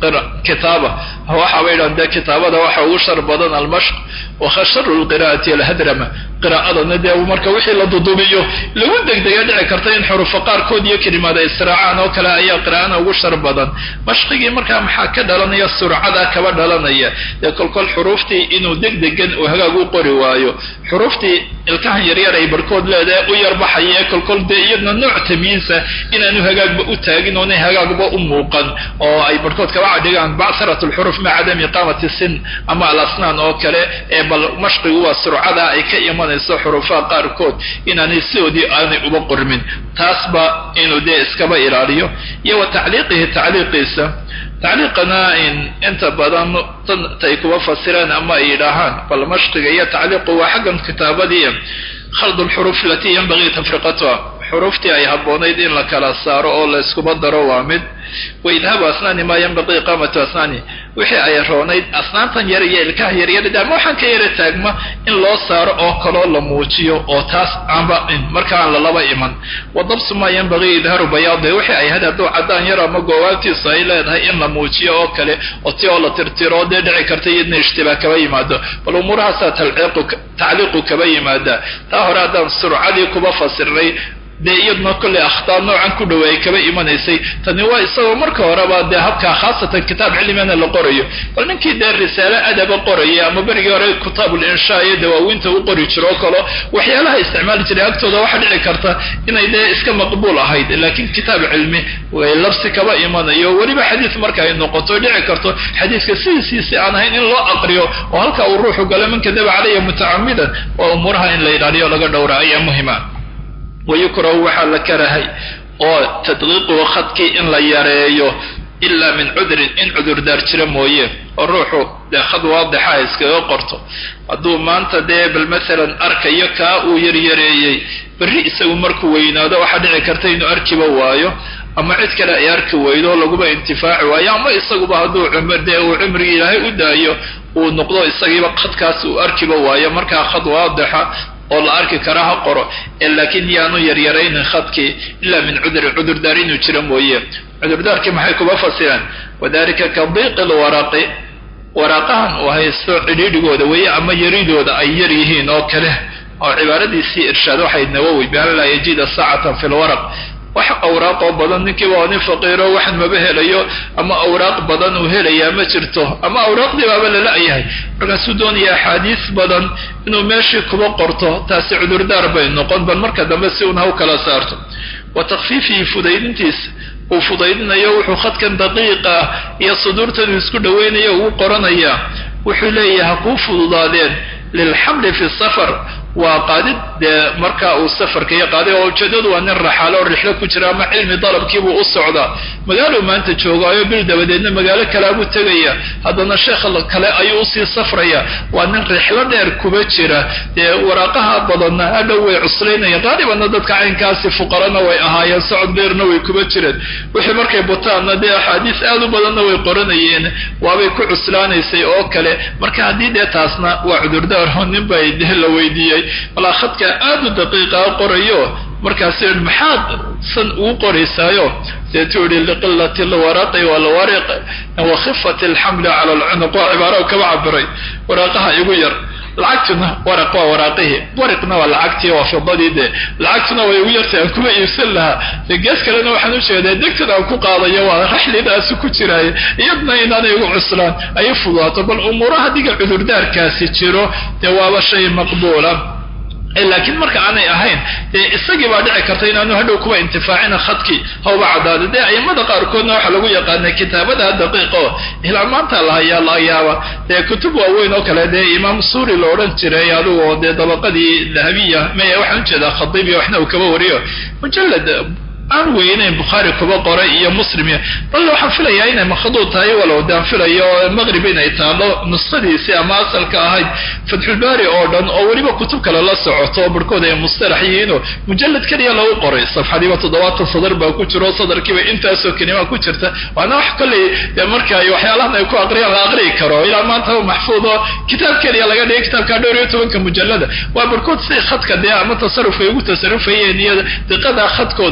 kitaaba waxa bay yidhahaan dee kitaabada waxa ugu shar badan almashq wa khasharu lqiraa'ati alhadrama qiraa'adana dee marka wixii la dudubiyo lagu degdega dhici karta in xurufa qaarkood iyo kelimaada israacaan oo kale ayaa qiraa'ana ugu shar badan mashqigii markaa maxaa ka dhalanaya surcada kaba dhalanaya dee kolkol xuruuftii inuu degdegan uu hagaag u qori waayo xuruuftii ilkahan yaryar ay barkood leedahay u yarbaxaya kolkol dee iyadna nooc tamyiisa inaanu hagaagba u taagin oona hagaagba u muuqan oo ay barkood kaba cadhigaan bacsarat lxuruf maca cadami iqaamati sin ama alasnaan oo kale ee bal mashqigu waa surcada ay ka imanayso xurufaha qaarkood inaanay sidoodii aanay uba qormin taasba inuu dee iskaba ilaaliyo iyo wa tacliiqihi tacliiqiisa tacliiqana inta badan tay kuba fasireen ama ay yidhaahaan bal mashqiga iyo tacliiqu waa xaggan kitaabadii khald lxuruf alatii yanbagii tafriqatuha xuruftii ay habboonayd in la kala saaro oo la iskuba daro waa mid waidhaabu asnaani maa yanbaqii iqaamatu asnaani wixii ay roonayd asnaantan yar iyo ilkaha yaryarida ama waxaan ka yara taagma in loo saaro oo kaloo la muujiyo oo taas aanba marka aan lalaba iman wadabsu maa yanbagii idhaaru bayaadi wixii ay had hadduu caddaan yar ama goowaabtiisa ay leedahay in la muujiyo oo kale oo ti oo la tirtiro dee dhici karta iyadna ishtibaa kaba yimaado bal umuurahaasaa tacliiqu kaba yimaada taa hore haddaan surcadii kuba fasirnay dee iyadna kolley akhtaar noocan ku dhow ay kaba imanaysay tani waa isagoo marka horeba dee habkaa khaasatan kitaab cilmigana la qorayo bal ninkii dee risaale adaba qoraya ama berigii hore kitaabul inshaa iyo dawaawiinta u qori jiro oo kale waxyaalaha isticmaali jiray agtooda waxaa dhici karta inay dee iska maqbuul ahayd laakiin kitaab cilmi way labsi kaba imanayo weliba xadiis marka ay noqoto dhici karto xadiiska sidiisiisi aan ahayn in loo aqriyo oo halka uu ruuxu galo man kadaba calaya mutacamidan waa umuuraha in la ilaaliyo laga dhowra ayaa muhima wayukrahu waxaa la karahay oo tadqiiqu khadkii in la yareeyo ilaa min cudrin in cudurdaar jira mooye oo ruuxu dee khad waadixa iskaga qorto hadduu maanta dee bal masalan arkayo kaa uu yaryareeyey berri isagu markuu weynaado waxaa dhici karta inuu arkiba waayo ama cid kale ay arki weydo laguba intifaaci waayo ama isaguba hadduu dee uu cimrigii ilaahay u daayo uu noqdo isagiiba khadkaas uu arkiba waayo markaa khad waadixa oo la arki kara ha qoro laakiin yaanu yaryaraynin khadkii ilaa min cudurdaar inuu jiro mooye cudurdaarkii maxay kuba fasiraan wadalika ka diiqi lwaraqi waraaqahan uu haysto cidhiidhigooda weeye ama yaridooda ay yar yihiin oo kale oo cibaaradiisii irshaad waxay nawowi bian laa yajida saacatan fi lwaraq wax awraaqoo badan ninkiiba waa nin faqiiro waxan maba helayo ama awraaq badan uu helayaa ma jirto ama awraaqdii baaba lala-yahay markaasuu doonaya axaadiis badan inuu meeshii kuba qorto taasi cudurdaar bay noqon bal marka dambe si una u kala saarto wa takfiifihi fudaydintiisa uu fudaydinayo wuxuu khadkan daqiiqa iyo suduurtanu isku dhaweynayo ugu qoranaya wuxuu leeyahay ha kuu fududaadeen lilxamli fi safar waa qaadid dee marka uu safarka iyo qaaday oo ujeedadu waa nin raxaalo oo rixlo ku jira ama cilmi dalabkiibuu u socdaa magaaluu maanta joogaayo bil dabadeedna magaalo kalaabuu tegaya haddana sheekh kale ayuu usii safraya waa nin rixlo dheer kuba jira dee waraaqaha badanna hadhow way cuslaynayaan qaalibanna dadka caynkaasi fuqarana way ahaayeen socod dheerna way kuba jireen wixii markay butaanna dee axaadiis aad u badanna way qoranayeen waabay ku cuslaanaysay oo kale marka haddii dee taasna waa cudurdaarho nin bay dee la weydiiyey walaa khadka aad u daqiiqa qorayo markaas maxaad san ugu qoraysaayo deetuu yihi liqilati lwaraqi walwariq wa khifati alxamli cala alcunuq waa cibaaro kaba cabiray waraaqaha igu yar lacagtuna waraq waa waraaqihii wariqna waa lacagtii waa fidadii dee lacagtuna way ugu yartay aan kuma iibsan lahaa dee gees kalena waxaan u jeedaa degtan aan ku qaadayo waa raxlidaasi ku jiraaye iyadna inaanay ugu cuslaan ay fudaato bal umuuraha diga cudurdaarkaasi jiro dee waaba shay maqbuula laakiin marka aanay ahayn dee isagii baa dhici karta inaanu hadhow kuwa intifaacina khadkii hawba caddaada dee aimada qaarkoodna waxaa lagu yaqaanay kitaabada daqiiqo ilaa maanta lahayaa la yaaba dee kutub waaweyn oo kale dee imaam suuri la odhan jiray adigoo dee dabaqadii dahabiya maya waxaan ujeedaa khadiibiya waxna uu kaba wariyo mujallad aan weynayn bukhaari kuba qoray iyo muslim bal waxaan filayaa inay makhduud tahay walow daan filayo maqrib inay taalo nuskhadiisii ama asalka ahayd fatxulbaari oo dhan oo weliba kutub kale la socoto oo barhkood ay mustalax yihiinoo mujallad keliya lagu qoray safxadiiba 70 sadar baa ku jiro sadarkiiba intaasoo kelima ku jirta waana wax kolley marka ay waxyaalahan ay ku aqriyaan la aqriyi karo ilaa maanta maxfuudo kitaab keliya laga dhigay kitaabka 12 mujallada waa barhkood si khadka dee ama tasarruf ay ugu tasarrufayeen iyo diqada khadkooda ay lahayd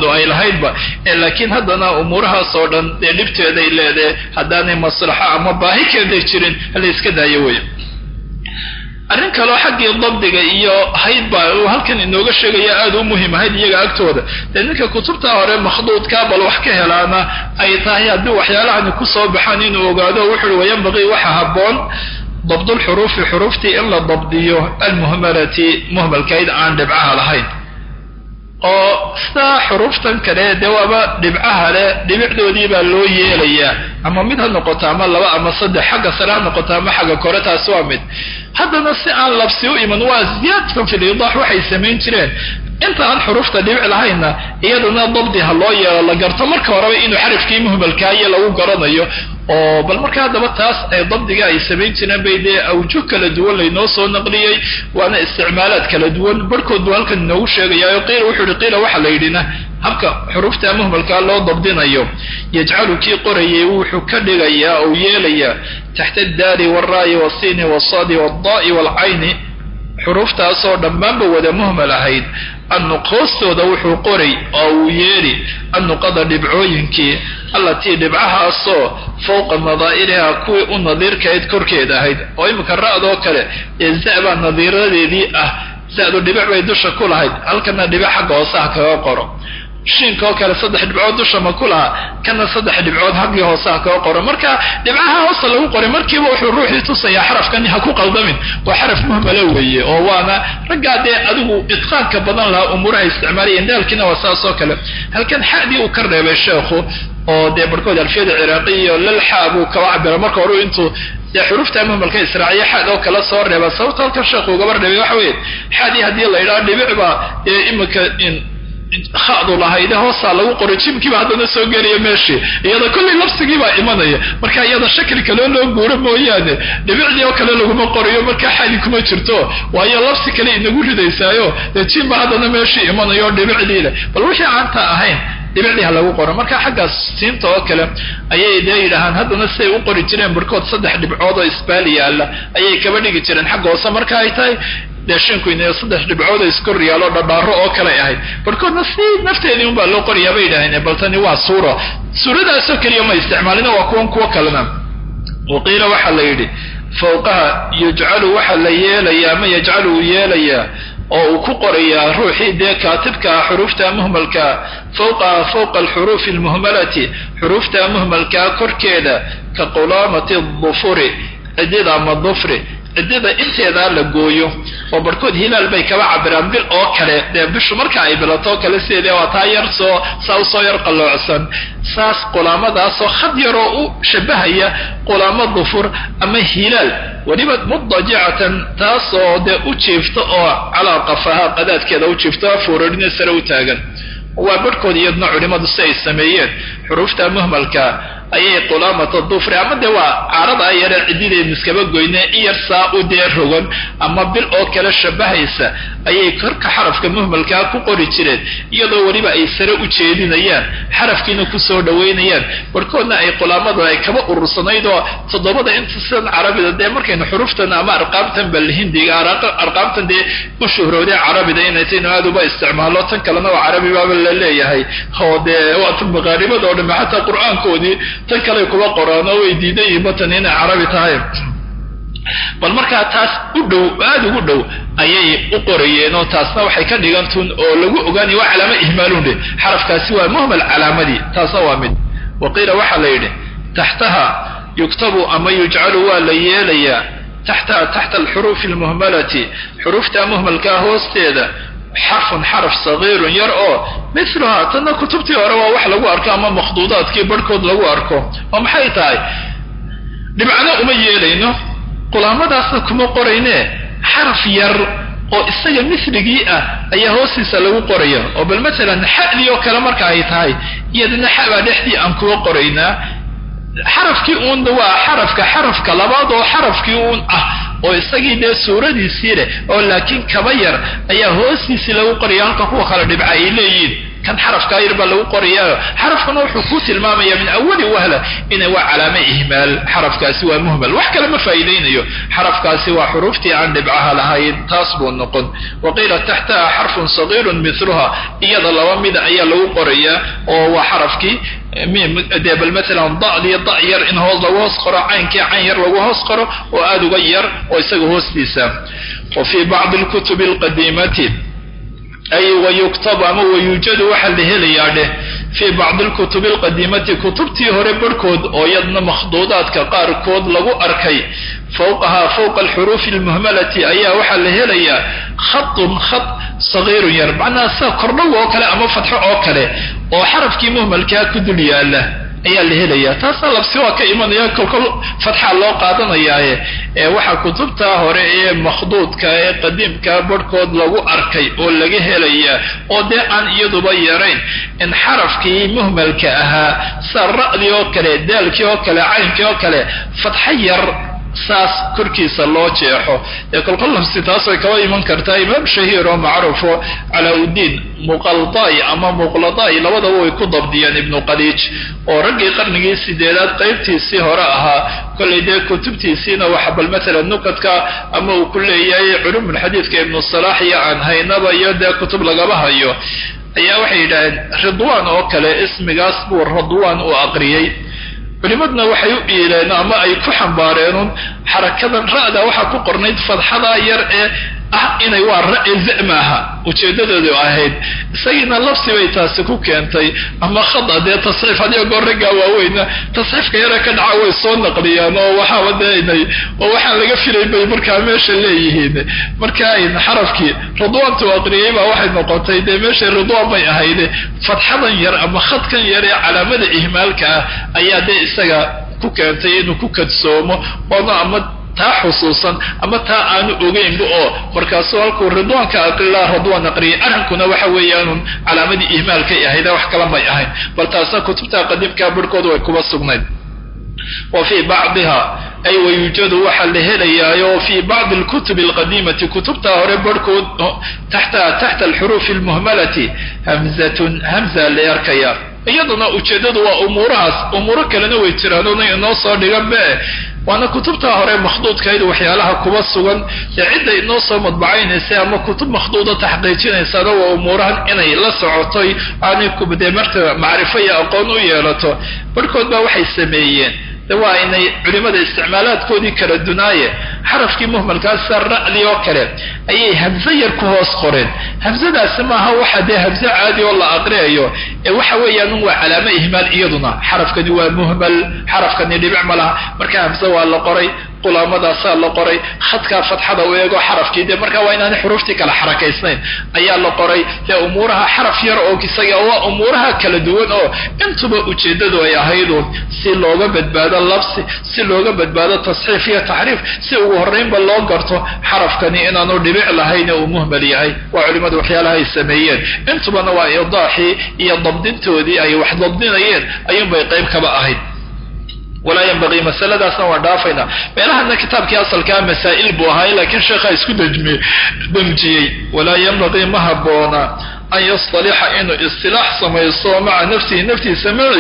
lahaydba laakiin haddana umuurahaas oo dhan dee dhibteeday leedahay haddaanay maslaxo ama baahi keeday jirin hala iska daayo wey arrin kaloo xaggii dabdiga iyo hayd baa uu halkan inooga sheegaya aad u muhiim ahayd iyaga agtooda dee ninka kutubta hore makhduudka bal wax ka helaana ay tahay haddii waxyaalahani ku soo baxaan inuu ogaado wuxuu wayanbaqii waxa habboon dabd lxuruufi xuruuftii in la dabdiyo almuhmalati muhmalkayd aan dhibcaha lahayn oo sidaa xuruuftan kale dee waaba dhibcaha le dhibicdoodii baa loo yeelayaa ama mid ha noqoto ama laba ama saddex xagga sare ha noqoto ama xagga kore taasi waa mid haddana si aan labsi u iman waa ziyaadatan fi liidaax waxay samayn jireen inta aan xuruufta dhibic lahayna iyadana dabdi ha loo yeelo la garto marka horeba inuu xarafkii muhmalkaayo lagu garanayo oo bal marka haddaba taas ay dabdiga ay samayn jireen bay dee awjuh kala duwan laynoo soo naqliyey waana isticmaalaad kala duwan barhkood buu halkan inoogu sheegayaayo qiila wuxuu yihi qiila waxa la yidhina habka xuruufta muhmalkaa loo dabdinayo yajcalu kii qorayay wuxuu ka dhigayaa ou yeelayaa taxta addaali waalraa'i waasiini wasaadi waaldaa'i waalcayni xuruuftaasoo dhammaanba wada muhmal ahayd annuqhoostooda wuxuu qoray oo uu yeeli annuqada dhibcooyinkii allatii dhibcahaasoo fowqa nadaa'iriha kuwii u nadiirkayd korkeed ahayd oo iminka ra'doo kale ee za-baa nadiiradeedii ah za-du dhibic bay dusha ku lahayd halkana dhibic xagga hoosaha kaga qoro shiinka oo kale 3 dhibcood dusha ma ku laha kana 3 dhibcood xagga hoosaha kaga qoro marka dhibcaha hoosa lagu qoray markiiba wuxuu ruuxii tusayaa xarafkani ha ku qaldamin waa xaraf muhmala weeye oo waana ragaadee adigu itqaanka badan laha umuraha isticmaaliyeen dalkina waa saasoo kale halkan xadii uu ka reebay sheekhu oo dee barkood alfiyada ciraaqiyo lalxaabu ka cabira marka hore intuu xurufta muhmalka israaciya xad oo kala soo reeba sababta halkan sheekhu gabar reebay waxa weeye xadii hadii la yiraahdo dhibicba imika in khadu lahayda hoosa lagu qoray jimkiiba haddana soo geliyo meeshii iyada kulli labsigii baa imanaya marka iyada shakli kale loo guuro mooyaane dhibicdii oo kale laguma qoriyo marka xali kuma jirto waayo labsi kale inagu ridaysaayo jimba haddana meeshii imanayo dhibicdii leh bal wixii aanta ahayn dhibicdii lagu qoro marka xaggaas siinta oo kale ayay yidhaahaan haddana siday u qori jireen barkood 3 dhibcood oo isbaali yaala ayay kaba dhigi jireen xagga hoose marka ay tahay deeshinku inay 3 dhibcood isku riyaalo dhadhaaro oo kale ahayd barkoodna si nafteedii unbaa loo qoriyaa bay yidhaaheen bal tani waa suuradaas oo kaliya ma isticmaalina waa kuwa kalena waqiila waxa la yidhi fawqaha yajcalu waxa la yeelayaa ma yajcalu yeelayaa oo uu ku qorayaa ruuxii dee kaatibka xuruufta muhmalka fawqa alxuruuf almuhmalati xuruufta muhmalka korkeeda ka qulaamati dhufuri cidida ama dhufri cidida inteeda la gooyo oo barkood hilaal bay kaba cabiraan bil oo kale dee bishu marka ay bilato kale sidee waa taayar soo yar qalloocsan saas qulaamadaas oo khad yar oo u shabahaya qulaamad dhufur ama hilaal waliba mudajicatan taas oo dee u jiifto oo calaa qafaha qadaadkeeda u jiifto fuuradina sare u taagan waa barkood iyadna culimadu si ay sameeyeen xuruufta muhmalka ayay qulaamata dhufri ama de waa caarada yare cidideed iskaba goyne iyar saa u dee rogan ama bil oo kala shabahaysa ayay korka xarafka muhmalka ku qori jireen iyadoo waliba ay sare u jeedinayaan xarafkiina ku soo dhaweynayaan barkoodna ay qulaamada ay kaba urursanayd oo toddobada inta sidan carabida dee markayna xuruuftan ama arqaamtan bal hindiga arqaamtan dee u shuhrowday carabida inay tahay aad uba isticmaalo tan kalena waa carabi baa la leeyahay oo dee waa maqaaribada oo dhan xataa quraankoodii tan kale kuwa qoraan oo weydiiday batan inay carabi tahay bal marka taas u dhow aad ugu dhow ayay u qorayeen oo taasna waxay ka dhigantun oo lagu ogaanay waa calaamo ihmaalun xarafkaasi waa muhmal calaamadii taas waa mid waqiila waxa la yidhi taxtaha yuktabu ama yujcalu waa la yeelayaa taxta alxuruuf almuhmalati xuruufta muhmalka hoosteeda حرف صغير يرأو مثلها تنا كتبتي وروا wax lagu arko ama makhduudaadkii barkood lagu arko oo maxay tahay dhibcana uma yeelayno qulaamadaas kuma qorayne xarf yar oo isaga misligii ah ayaa hoostiisa lagu qoraya oo bal mesela xadii oo kale marka ay tahay iyadana xaba dhexdii aan ku qoraynaa xarafkii uun waa xarafka labaad oo xarafkii uun ah oo isagii dee suuradiisii leh oo laakiin kaba yar ayaa hoostiisii lagu qoraya halka kuwa kala dhibca ay leeyihiin kan xarafka yar baa lagu qorayaa xarafkuna wuxuu ku tilmaamayaa min awali wahla inay waa calaamo ihmaal xarafkaasi waa muhmal wax kale ma faa'iideynayo xarafkaasi waa xuruftii aan dhibcaha lahayn taas buu noqon waqila tahtaha harfun saghirun mithluha iyada laba mid ayaa lagu qorayaa oo waa xarafkii bal مثلا ضع ير إن هو لغوص قرأ عين كي عين ير لغوص قرأ وآدو غير ويساقه هوستيسا وفي بعض الكتب القديمة أي ويكتب أما ويوجد وحل هلياده في بعض الكتب القديمة كتبتي هربركود ويدنا مخضوضات كقار كود لغو أركي فوقها فوق الحروف المهملة أي وحل هليا خط صغير يربعنا ساكرنو وكلا أما فتح وكلا وحرف كي مهمل كاكدل يا الله ayaa la helaya taas labsi waa ka imanaya kolkol fatxa loo qaadanaya waxa kutubta hore ee makhduudka ee qadiimka barkood lagu arkay oo laga helaya oo de aan iyaduba yarayn in xarafkii muhmalka ahaa sarradi oo kale daalkii oo kale caynkii oo kale fatxa yar saas korkiisa loo jeexo kolkol labsi taas way ka iman kartaa imaam shahiir oo macruufo Alauddin Muqaltai ama Muqlatai labadaba way ku dabdiyeen ibn Qadij oo ragii qarnigii 8aad qaybtiisii hore ahaa kulleeyay kutubtiisina waxa bal mesela nukadka ama uu kulleeyay culum hadithka ibn Salah iyo aan haynaba iyo de kutub laga hayo ayaa waxay yiraahdeen Ridwan oo kale ismigaas buu Ridwan u aqriyay culimadna waxay u yeeleen ama ay ku xambaareen xarakadan raada waxa ku qornayd fadxada yar ee inay waa ra'i zamaha ujeedadoodu ahayd isagina lafsi bay taasi ku keentay ama khada de tasxiif hadiyo gorriga waaweyna tasxiifka yar ka dhaca way soo naqliyaan oo waxa wadeynay oo waxa laga filay bay markaa meesha leeyihiin marka ay xarafkii ridwaantu aqriyay baa waxay noqotay de meesha ridwaan bay ahayd fadxadan yar ama khadkan yar ee calaamada ihmaalka ayaa de isaga ku keentay inuu ku kadsoomo oo ama taa xusuusan ama taa aanu ogeyn oo markaas halkuu ridwaanka aqlaa ridwaan aqriyay arrinkuna waxa weeyaan calaamadii ihmaalka ahayd wax kala may ahayn bal taasna kutubta qadiimka barkood way kuba sugnayd وفي بعضها أي ويوجد وحل هليا في بعض الكتب القديمة كتبتها هربركود تحت الحروف المهملة همزة ليركيا iyaduna ujeedadu waa umuuro kalena way tiraadona inoo soo dhigan baa waana kutubta hore makhduudkeedu waxyaalaha kuba sugan cid ay inoo soo madbacaynaysa ama kutub makhduuda taxqiijinaysa waa umuurahan inay la socotoy aanay ku badeemarta macrifo iyo aqoon u yeelato barkood baa waxay sameeyeen waa inay culimada isticmaalaadkoodii kala dunaaye xarafkii muhmalkaas ra'li oo kale ayay hamza yar ku hoos qoreen hamzadaas maaha waxa de hamza caadi oo la aqriyo waxa weeyaan waa calaamo ihmaal iyaduna xarafkani waa muhmal xarafkani dhibic malaha marka hamza waa la qoray qulamada saa la qoray khadka fatxada weego xarafkii de marka waa inaan xuruufti kala xarakaysnayn ayaa la qoray ee umuuraha xaraf yar oo kisaga waa umuuraha kala duwan oo intuba ujeedadu ay ahayd si looga badbaado labsi si looga badbaado tasxiif iyo taxriif si ugu horeynba loo garto xarafkani inaanu dhibic lahayn oo muhmal yahay waa culimadu waxyaalaha ay sameeyeen intubana waa idaaxi iyo dabdintoodii ay wax dabdinayeen ayuu bay qayb kaba ahayd ولا ينبغي مسألة أصلا ودافعنا بينها أن كتاب كأصل كان مسائل بوهاي لكن شيخ يسكت دمجي ولا ينبغي مهبونا أن يصطلح إنه اصطلاح سميصو مع نفسي سمعي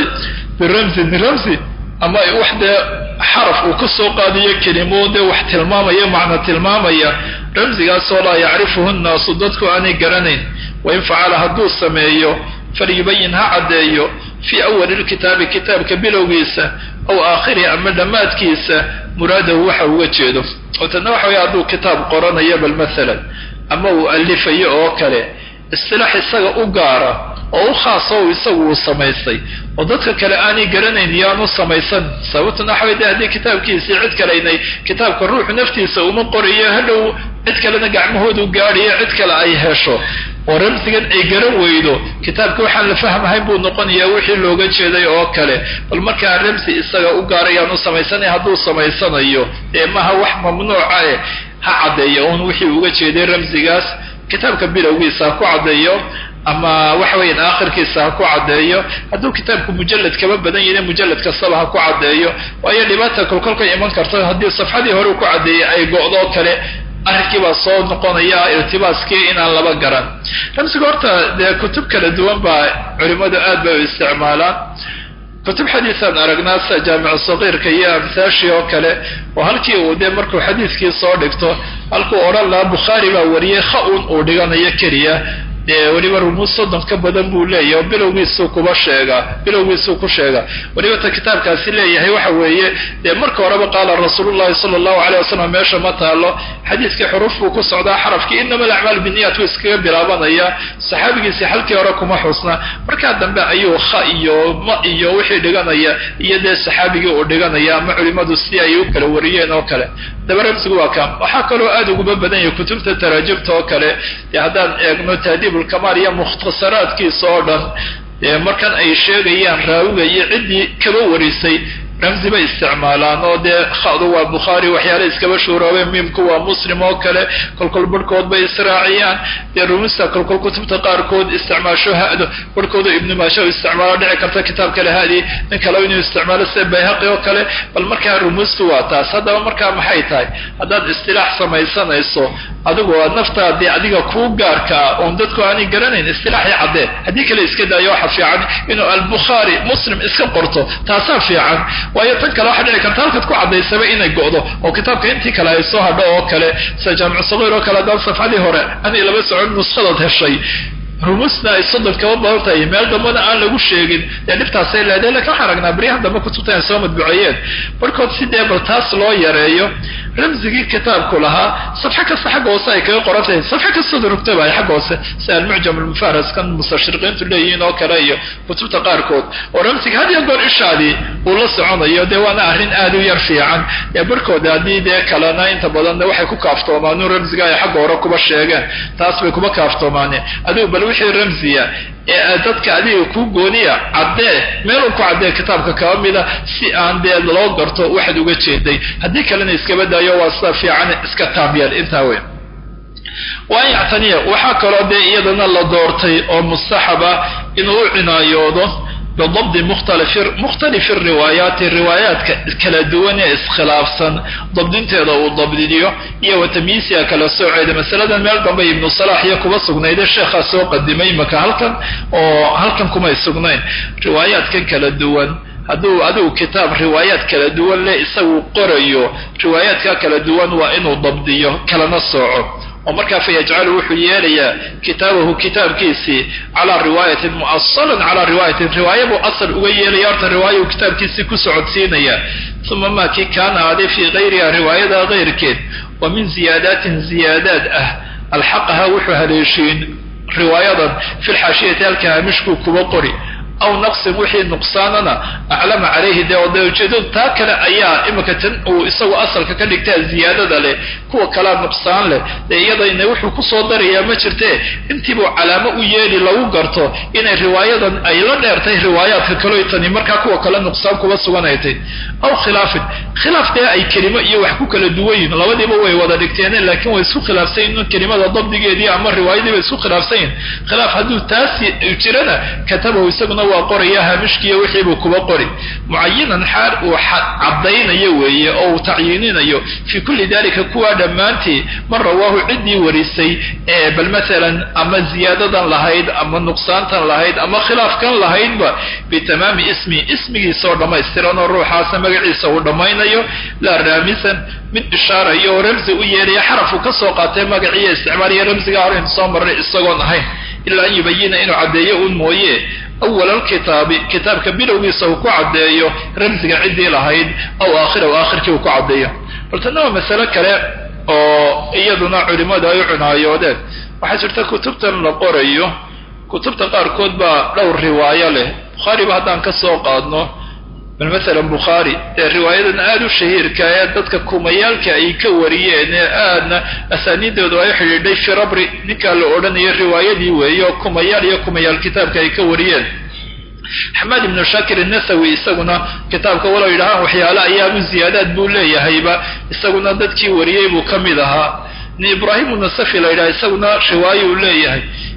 بالرمز أما وحدة حرف وكسو قادية كلمة ده وحد تلمامية معنى تلمامية رمزي قاسو لا يعرفه الناس ضدكو أني قرنين وإن فعلها دو سميو فليبينها عدايو في أول الكتاب كتاب كبيلوغيسة أو آخره أما دمات كيسة مراده وحا وجهده وتنوحوا يعدو كتاب قرآن يبل مثلا أما ألف يؤكله السلاح يساق أقارة أو خاصة ويساقوا السميسي وضدك كالآني قرنين يانو سميسان سوت نحو هذه كتاب كيسي عدك ليني كتاب كالروح نفتي سوما قرية هلو عدك لنا قعمهود وقارية عدك لأي هاشو ورمسيgan ay garan weydo kitaabka waxa la fahmahay buu noqonayaa wixii looga jeeday oo kale bal marka ramsi isaga u gaarayaan u sameeysanay haduu sameeysanayo maaha wax mamnuuc ah ha cadeeyo oo wixii uga jeeday ramsigaas kitaabka bilowgiisa ku cadeeyo ama waxa weeyaan aakhirkiisa ku cadeeyo haduu kitaabku mujallad kaba badan yahay mujallad kasta ku cadeeyo waayo dhibaato kolkolka iman karto hadii safxadii hore ku cadeeyay ay go'do kale arrinkii baa soo noqonaya irtibaaskii inaan laba garan ramsiga horta dee kutub kala duwan baa culimadu aad bay u isticmaalaan kutub xadiisan aragnaa sida jaamicu sagiirka iyo amthaashi oo kale oo halkii uu dee markuu xadiiskii soo dhigto halkuu odhan lahaa bukhaari baa wariyey kha-un uu dhiganayo keliya dee weliba rumuus soddon ka badan buu leeyahay oo bilowgiisuu ku sheega weliba ta kitaabkaasi leeyahay waxa weeye dee marka horeba qaala rasuulullahi sala allahu caleyh wasalam meesha ma taalo xadiiskii xuruuf buu ku socdaa xarafkii inama alacmaal biniyat wuu iskaga bilaabanaya saxaabigiisii halkii hore kuma xusna markaa dambe ayuu kha iyo ma iyo wixii dhiganaya iyo dee saxaabigii uu dhiganaya ama culimadu si ay u kala wariyeen oo kale daba ramsigu waa kaa waxaa kaloo aad uguba badan yahay kutubta taraajibta oo kale dee haddaan eegno taadiibulkamaal iyo mukhtasaraadkiisa oo dhan dee markan ay sheegayaan raawiga iyo ciddii kaba warisay ramsi bay isticmaalaan oo dee khadu waa bukhaari waxyaale iskaba shuuroobeen miimku waa muslim oo kale kolkol barhkood bay israaciyaan dee rumista kolkol kutubta qaarkood isticmaasho hado barhkooda ibnu maasha u isticmaalo dhici karta kitaab kale hadi nin kale inuu isticmaalo sida bayhaqi oo kale bal markaa rumustu waa taas haddaba markaa maxay tahay haddaad istilaax samaysanayso adigoo naftaadii adiga kuu gaarkaa oon dadku aanay garanayn istilaaxii caddee haddii kale iska daayo waxa fiican inuu albukhaari muslim iska qorto taasaa fiican waayo tan kale waxa dhici karta halkaad ku caddaysaba inay go'do oo kitaabka intii kale ay soo hadho oo kale sida jaamicu sagiir oo kale haddaan safxadii hore anay laba socon nuskhadaad heshay rumusna ay soddon kaba badan tahay meel dambana aan lagu sheegin dee dhibtaasay leedahay lakin waxaan aragnaa baryahan dambe kutubta ay soo madbuceeyeen barkood si dee bal taas loo yareeyo ramsigii kitaabku lahaa safxo kasta xagga hoose ay kaga qoran tahay safxo kastooda rugtaba ay xagga hoose si almucjam almufaras kan mustashriqiintu leeyihiin oo kale iyo kutubta qaarkood oo ramsiga had iyo goor ishaadii uu la soconayo dee waana arrin aad u yar fiican dee barkooda haddii dee kalena inta badan waxay ku kaaftoomaan ramsiga ay xagga hore kuba sheegeen taas bay kuba kaaftoomaaneen adigu bal wixii ramsiya ee dadka adiga ku gooniya caddee meeluu ku caddee kitaabka kaba mida si aan dee loo garto waxaad uga jeeday haddii kalena iskaba daayo waa sida fiican iska taabyaal intaa weyn waan yactaniya waxaa kaloo dee iyadana la doortay oo mustaxaba inuu u cinaayoodo بضبط مختلف الروايات كلا دوان اسخلافسا ضبطinteeda uu dabdiyo iyo watamiisiga kala sooceeda masaladan meel dambe ibn Salah iyo kuba sugnayd sheekha soo qadimay maka halkan kuma sugnayn riwaayaadkan kala duwan haduu kitaab riwaayaad kala duwan le isagu qorayo riwaayaadka kala duwan waa inuu dabdiyo kalana sooco ومركا فيجعل وحياليا كتابه كتاب كيسي على رواية مؤصلا على رواية مؤصل وياليا رواية وكتاب كيسي كسعد سينيا ثم ما كي كان هذا في غيرها رواية غير كيد ومن زيادات الحقها وحوها ليشين رواية في الحاشية الكامشكو كوبقري أو نقص وحي نقصاننا أعلم عليه داو جدود تاكنا أيها إما كتن أو إساو أصل ككالكتا زيادة له كو كلام نقصان له لأيضا إنه وحي كصدر يا مجرته انتبو علامة ويالي لو قرطو إن الرواية أيضا نرته روايات كالويتاني مركا كو كلام نقصان كو بسوانيتي أو خلاف ده أي كلمة يوحكو كالدوين لو دي بوي وضا دكتينين لكن ويسو خلاف سين كلمة ضب دي أما الرواية دي ويسو خلاف سين خلاف هدو تاسي يجرنا كتبه ويساقنا وقريها مشكية وحيبه كبا قري معينا حال وعبدين يوي أو تعيينين يو في كل ذلك كوا دمانتي من رواه عدي ورسي بل مثلا أما زيادة لهيد أما نقصان لهيد أما خلاف كان لهيد بتمام اسمي صور دما استران الروح سمقعي صور دمين يو لا رامسا من إشارة يو رمز ويالي حرف كسوقات مقعي استعمالي رمز قارين صامر السقون هين إلا أن يبين إنه عديه مويه أول الكتاب كتاب كبير ويسوق عديه رمز عدي لهيد أو آخر كيوك عديه قلتنا مسألة كلا إيادنا علماء دايعنا يودات وحسرت كتبتا لقريه كتبتا قاركود با لو الرواية له بخاري بعدان كسوق عدنه مثلا بخاري الرواية آل الشهير كايات كوميالك أي كوريين آدنا أسانيد دواء حريدي في ربري نكال أولاني الرواية دي ويو كوميال كتاب كاي كوريين حماد بن شاكر النسوي يساقنا كتاب كولا يلها وحيالا أيام الزيادات بولي هيبا يساقنا دادكي وريي مكملها إبراهيم النصفي لا يساقنا شواي وليه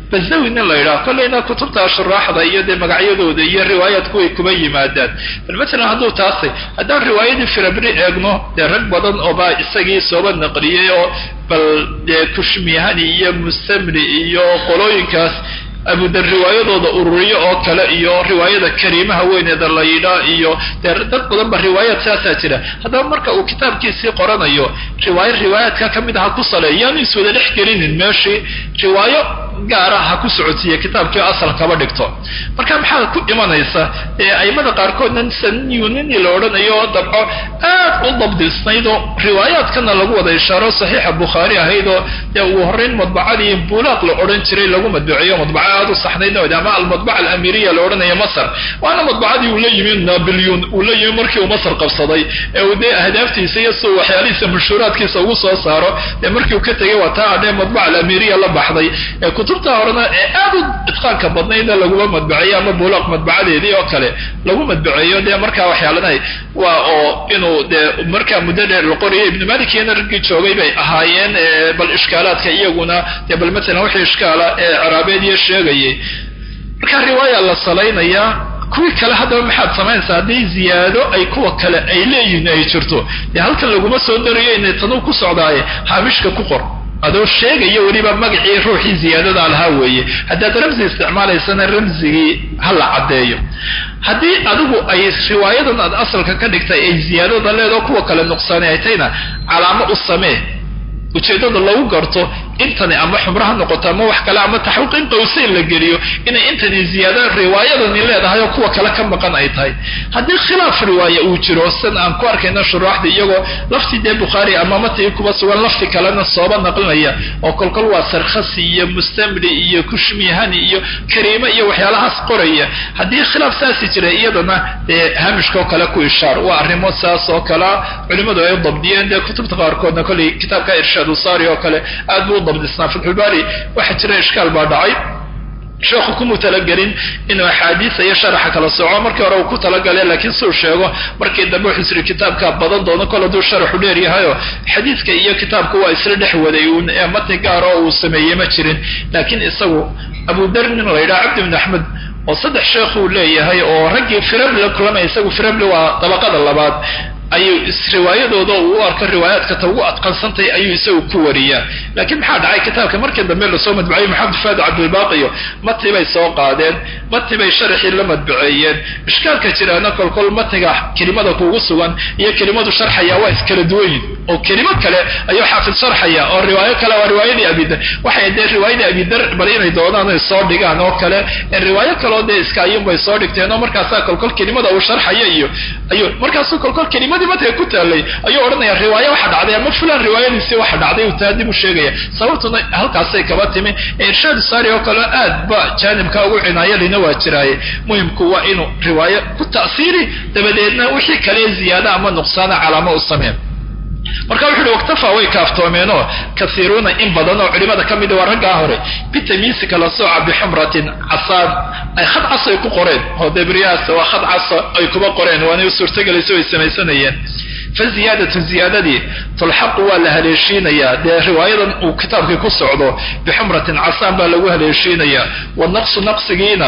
bazawi nin la yidhaha kollayna kutubta shuraaxda iyo dee magacyadooda iyo riwaayaadku way kuma yimaadaan bal matalan hadduu taasay haddaan riwaayadii firabri eegno dee rag badan oo baa isagii sooba naqliyey oo bal dee kushmihani iyo mustamri iyo qolooyinkaas abudar riwaayadooda ururiyo oo kale iyo riwaayada kariimaha weyneeda la yidhaa iyo dad badan ba riwaayaad saasaa jira haddaba marka uu kitaabkiisii qoranayo riwaayaadka ka mid aha ku saleeyaanu iswada dhex gelinin meeshii riwaayo gaara ha ku socodsiiya kitaabkii asal kaba dhigto marka maxaa ku imanaysa aimada qaarkoodna saniyunini la odhanayo dabco aad u dabdisnaydoo riwaayaadkana lagu wada ishaaro saxiixa bukhaari ahaydoo dee ugu horrayn madbacadii buulaaq la odhan jiray lagu madbuceeyo madbaca aad u saxnaydna ama almadbaca alamiriya la odhanaya masar waana madbacadii uu la yimi nabilyun uu la yimi markii uu masar qabsaday ee uu dee ahdaaftiisa iyo suu waxyaalihiisa mashhuuraadkiisa ugu soo saaro dee markii uu ka tegay waa taa adhee madbaca alamiriya la baxday kutubta horena ee aad u idqaanka badnaydna laguma madbaceeyo ama buulaaq madbacadeedii oo kale lagu madbaceeyo dee markaa waxyaalanahay waa oo inuu dee markaa muddo dheer la qoriyay ibnu malik iyana raggii joogay bay ahaayeen bal ishkaalaadka iyaguna dee bal matalan wixii ishkaala ee caraabeed iyo sheegayay markaa riwaaya la salaynayaa kuwii kale haddaba maxaad samaynaysaa haddii ziyaado ay kuwa kale ay leeyihiin ay jirto dee halkan laguma soo darayo inay tanuu ku socdaaye haamishka ku qor adoo sheegayo weliba magacii ruuxii ziyaadada lahaa weeye haddaad ramsi isticmaalaysana ramsigii ha la caddeeyo haddii adigu ay riwaayadan aad asalka ka dhigtay ay ziyaadada leedoo kuwa kale nuqsaani ay tayna calaamo u samee ujeeddada lagu garto intani ama xumro ha noqoto ama wax kale ama taxwiiq in qawsayn la geliyo inay intani ziyaada riwaayadani leedahay oo kuwa kale ka maqan ay tahay haddii khilaaf riwaaya uu jiro san aan ku arkayna shuraaxda iyagoo lafti dee bukhaari ama matii kuba sugan lafti kalena sooba naqlinaya oo kolkol waa sarkhasi iyo mustamri iyo kushmihani iyo kariime iyo waxyaalahaas qoraya haddii khilaaf saasi jira iyadana dee hamishkoo kale ku ishaar waa arrimo saas oo kalea culimmadu ay dabdiyeen dee kutubta qaarkoodna kollay kitaabka irshaad usaari oo kale aad buu dabdisnaa fatxulbaari waxaa jira ishkaal baa dhacay sheekhu kuma talagelin inuu axaadiisa iyo sharaxa kala sooco markii hore uu ku talagale laakiin suu sheego markii dambe wuxuu isiri kitaabka badan doono kol hadduu sharaxu dheer yahayo xadiidka iyo kitaabku waa isla dhex waday uun ee matni gaar oo uu sameeyey ma jirin laakiin isagu abudar nin la yidhaha cabdi ibn axmed oo saddex sheekhuu leeyahay oo raggii firable kulamay isagu firable waa dabaqada labaad ayuu riwaayadooda uu u arko riwaayaadka ta ugu adqansantay ayuu isagu ku wariyaa laakiin maxaa dhacay kitaabka markii dambe lasoo madbuceeyey maxamed faad cabdilbaaqiyo matni bay soo qaadeen matni bay sharaxii la madbuceeyeen ishkaalka jiraana kolkol matniga kelimada kuugu sugan iyo kelimadu sharxaya waa iskala duwanyin oo kelimo kale ayuu xaafid sharxaya oo riwaayo kale waa riwaayadii abidar waxay dee riwaayadii abidar bal inay doonaan ay soo dhigaan oo kale riwaayo kaloo dee iskaayun bay soo dhigteen oo markaasaa kolkol kelimada uu sharxaya iyo ayuu markaasuu kolkol kelimada matniga ku taalay ayuu odhanaya riwaayo waxa dhacday ama fulan riwaayadiisii waxa dhacday uu taadib u sheegaya sababtuna halkaasay kaba timi irshaad saari oo kale aad ba jaanibka ugu cinaayadina waa jiraaye muhimku waa inuu riwaayo ku ta'siiri dabadeedna wixii kale ziyaada ama nuqsaana calaamo u sameeyo marka wuxuu yidhi waktafa way kaaftoomeenoo kasiiruuna in badan oo culimada ka mid waa raggaa hore bitamiisi kala sooca bixumratin casaan ay khad cas ay ku qoreen oo debriyaas waa khad cas ay kuba qoreen waanay u suurtagelayso ay samaysanayeen فزيادة زيادتي تلحق ولا هليشينيا ده رواية وكتابك كسعده بحمرة عصام بلغوها هليشينيا والنقص نقصينا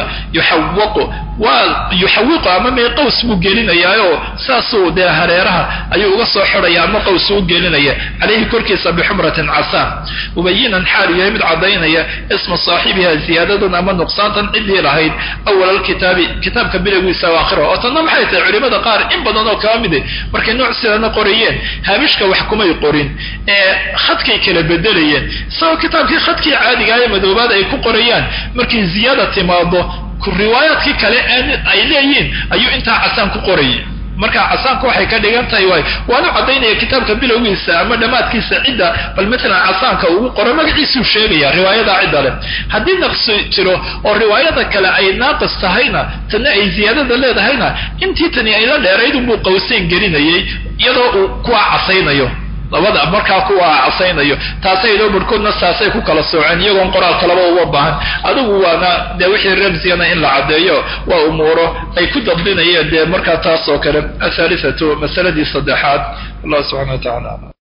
يحوق أمامي قوس مجلينيا ساسو ده هريرها أيو غصو حريا أما قوس مجلينيا عليه كركيس بحمرة عصام وبينا حالي يمد عضينيا اسم صاحبها زيادة أما نقصان إلي رهيد أول الكتاب كتاب كبير ويسا آخره وتنم حيث العلماء قار إن بدنا كامده مركن نوع سيدنا قريين هامشك وحكومة يقورين خدكي كلا بدليين سوى كتابك خدكي عادي قاية مدوبات أي كقريان مركن زيادة ماضو كل روايات كلا أي ليين أيو انت عسان كقريين marka casaanku waxay ka dhigan tahay waana cadeynaya kitaabka bilowgiisa ama dhamaadkiisa cidda bal mesela casaanka uu qoro magaciisu sheegaya riwaayada cidda leh hadii naqsi jiro oo riwaayada kale ay naaqis tahayna tan ay ziyadada leedahayna intii tani ay la dheerayd uu qowseen gelinayay iyadoo uu ku casaynayo labada markaa kuwa casaynayo taasay loo burkoodna saasay ku kala sooceen iyagoon qoraal kalaba uga baahan adigu waana de wixii ramsiyana in la cadeeyo waa umuuro ay ku dabdinayeen de markaa taas oo kale asalithatu masaladii saddexaad Allah subhanahu wa ta'ala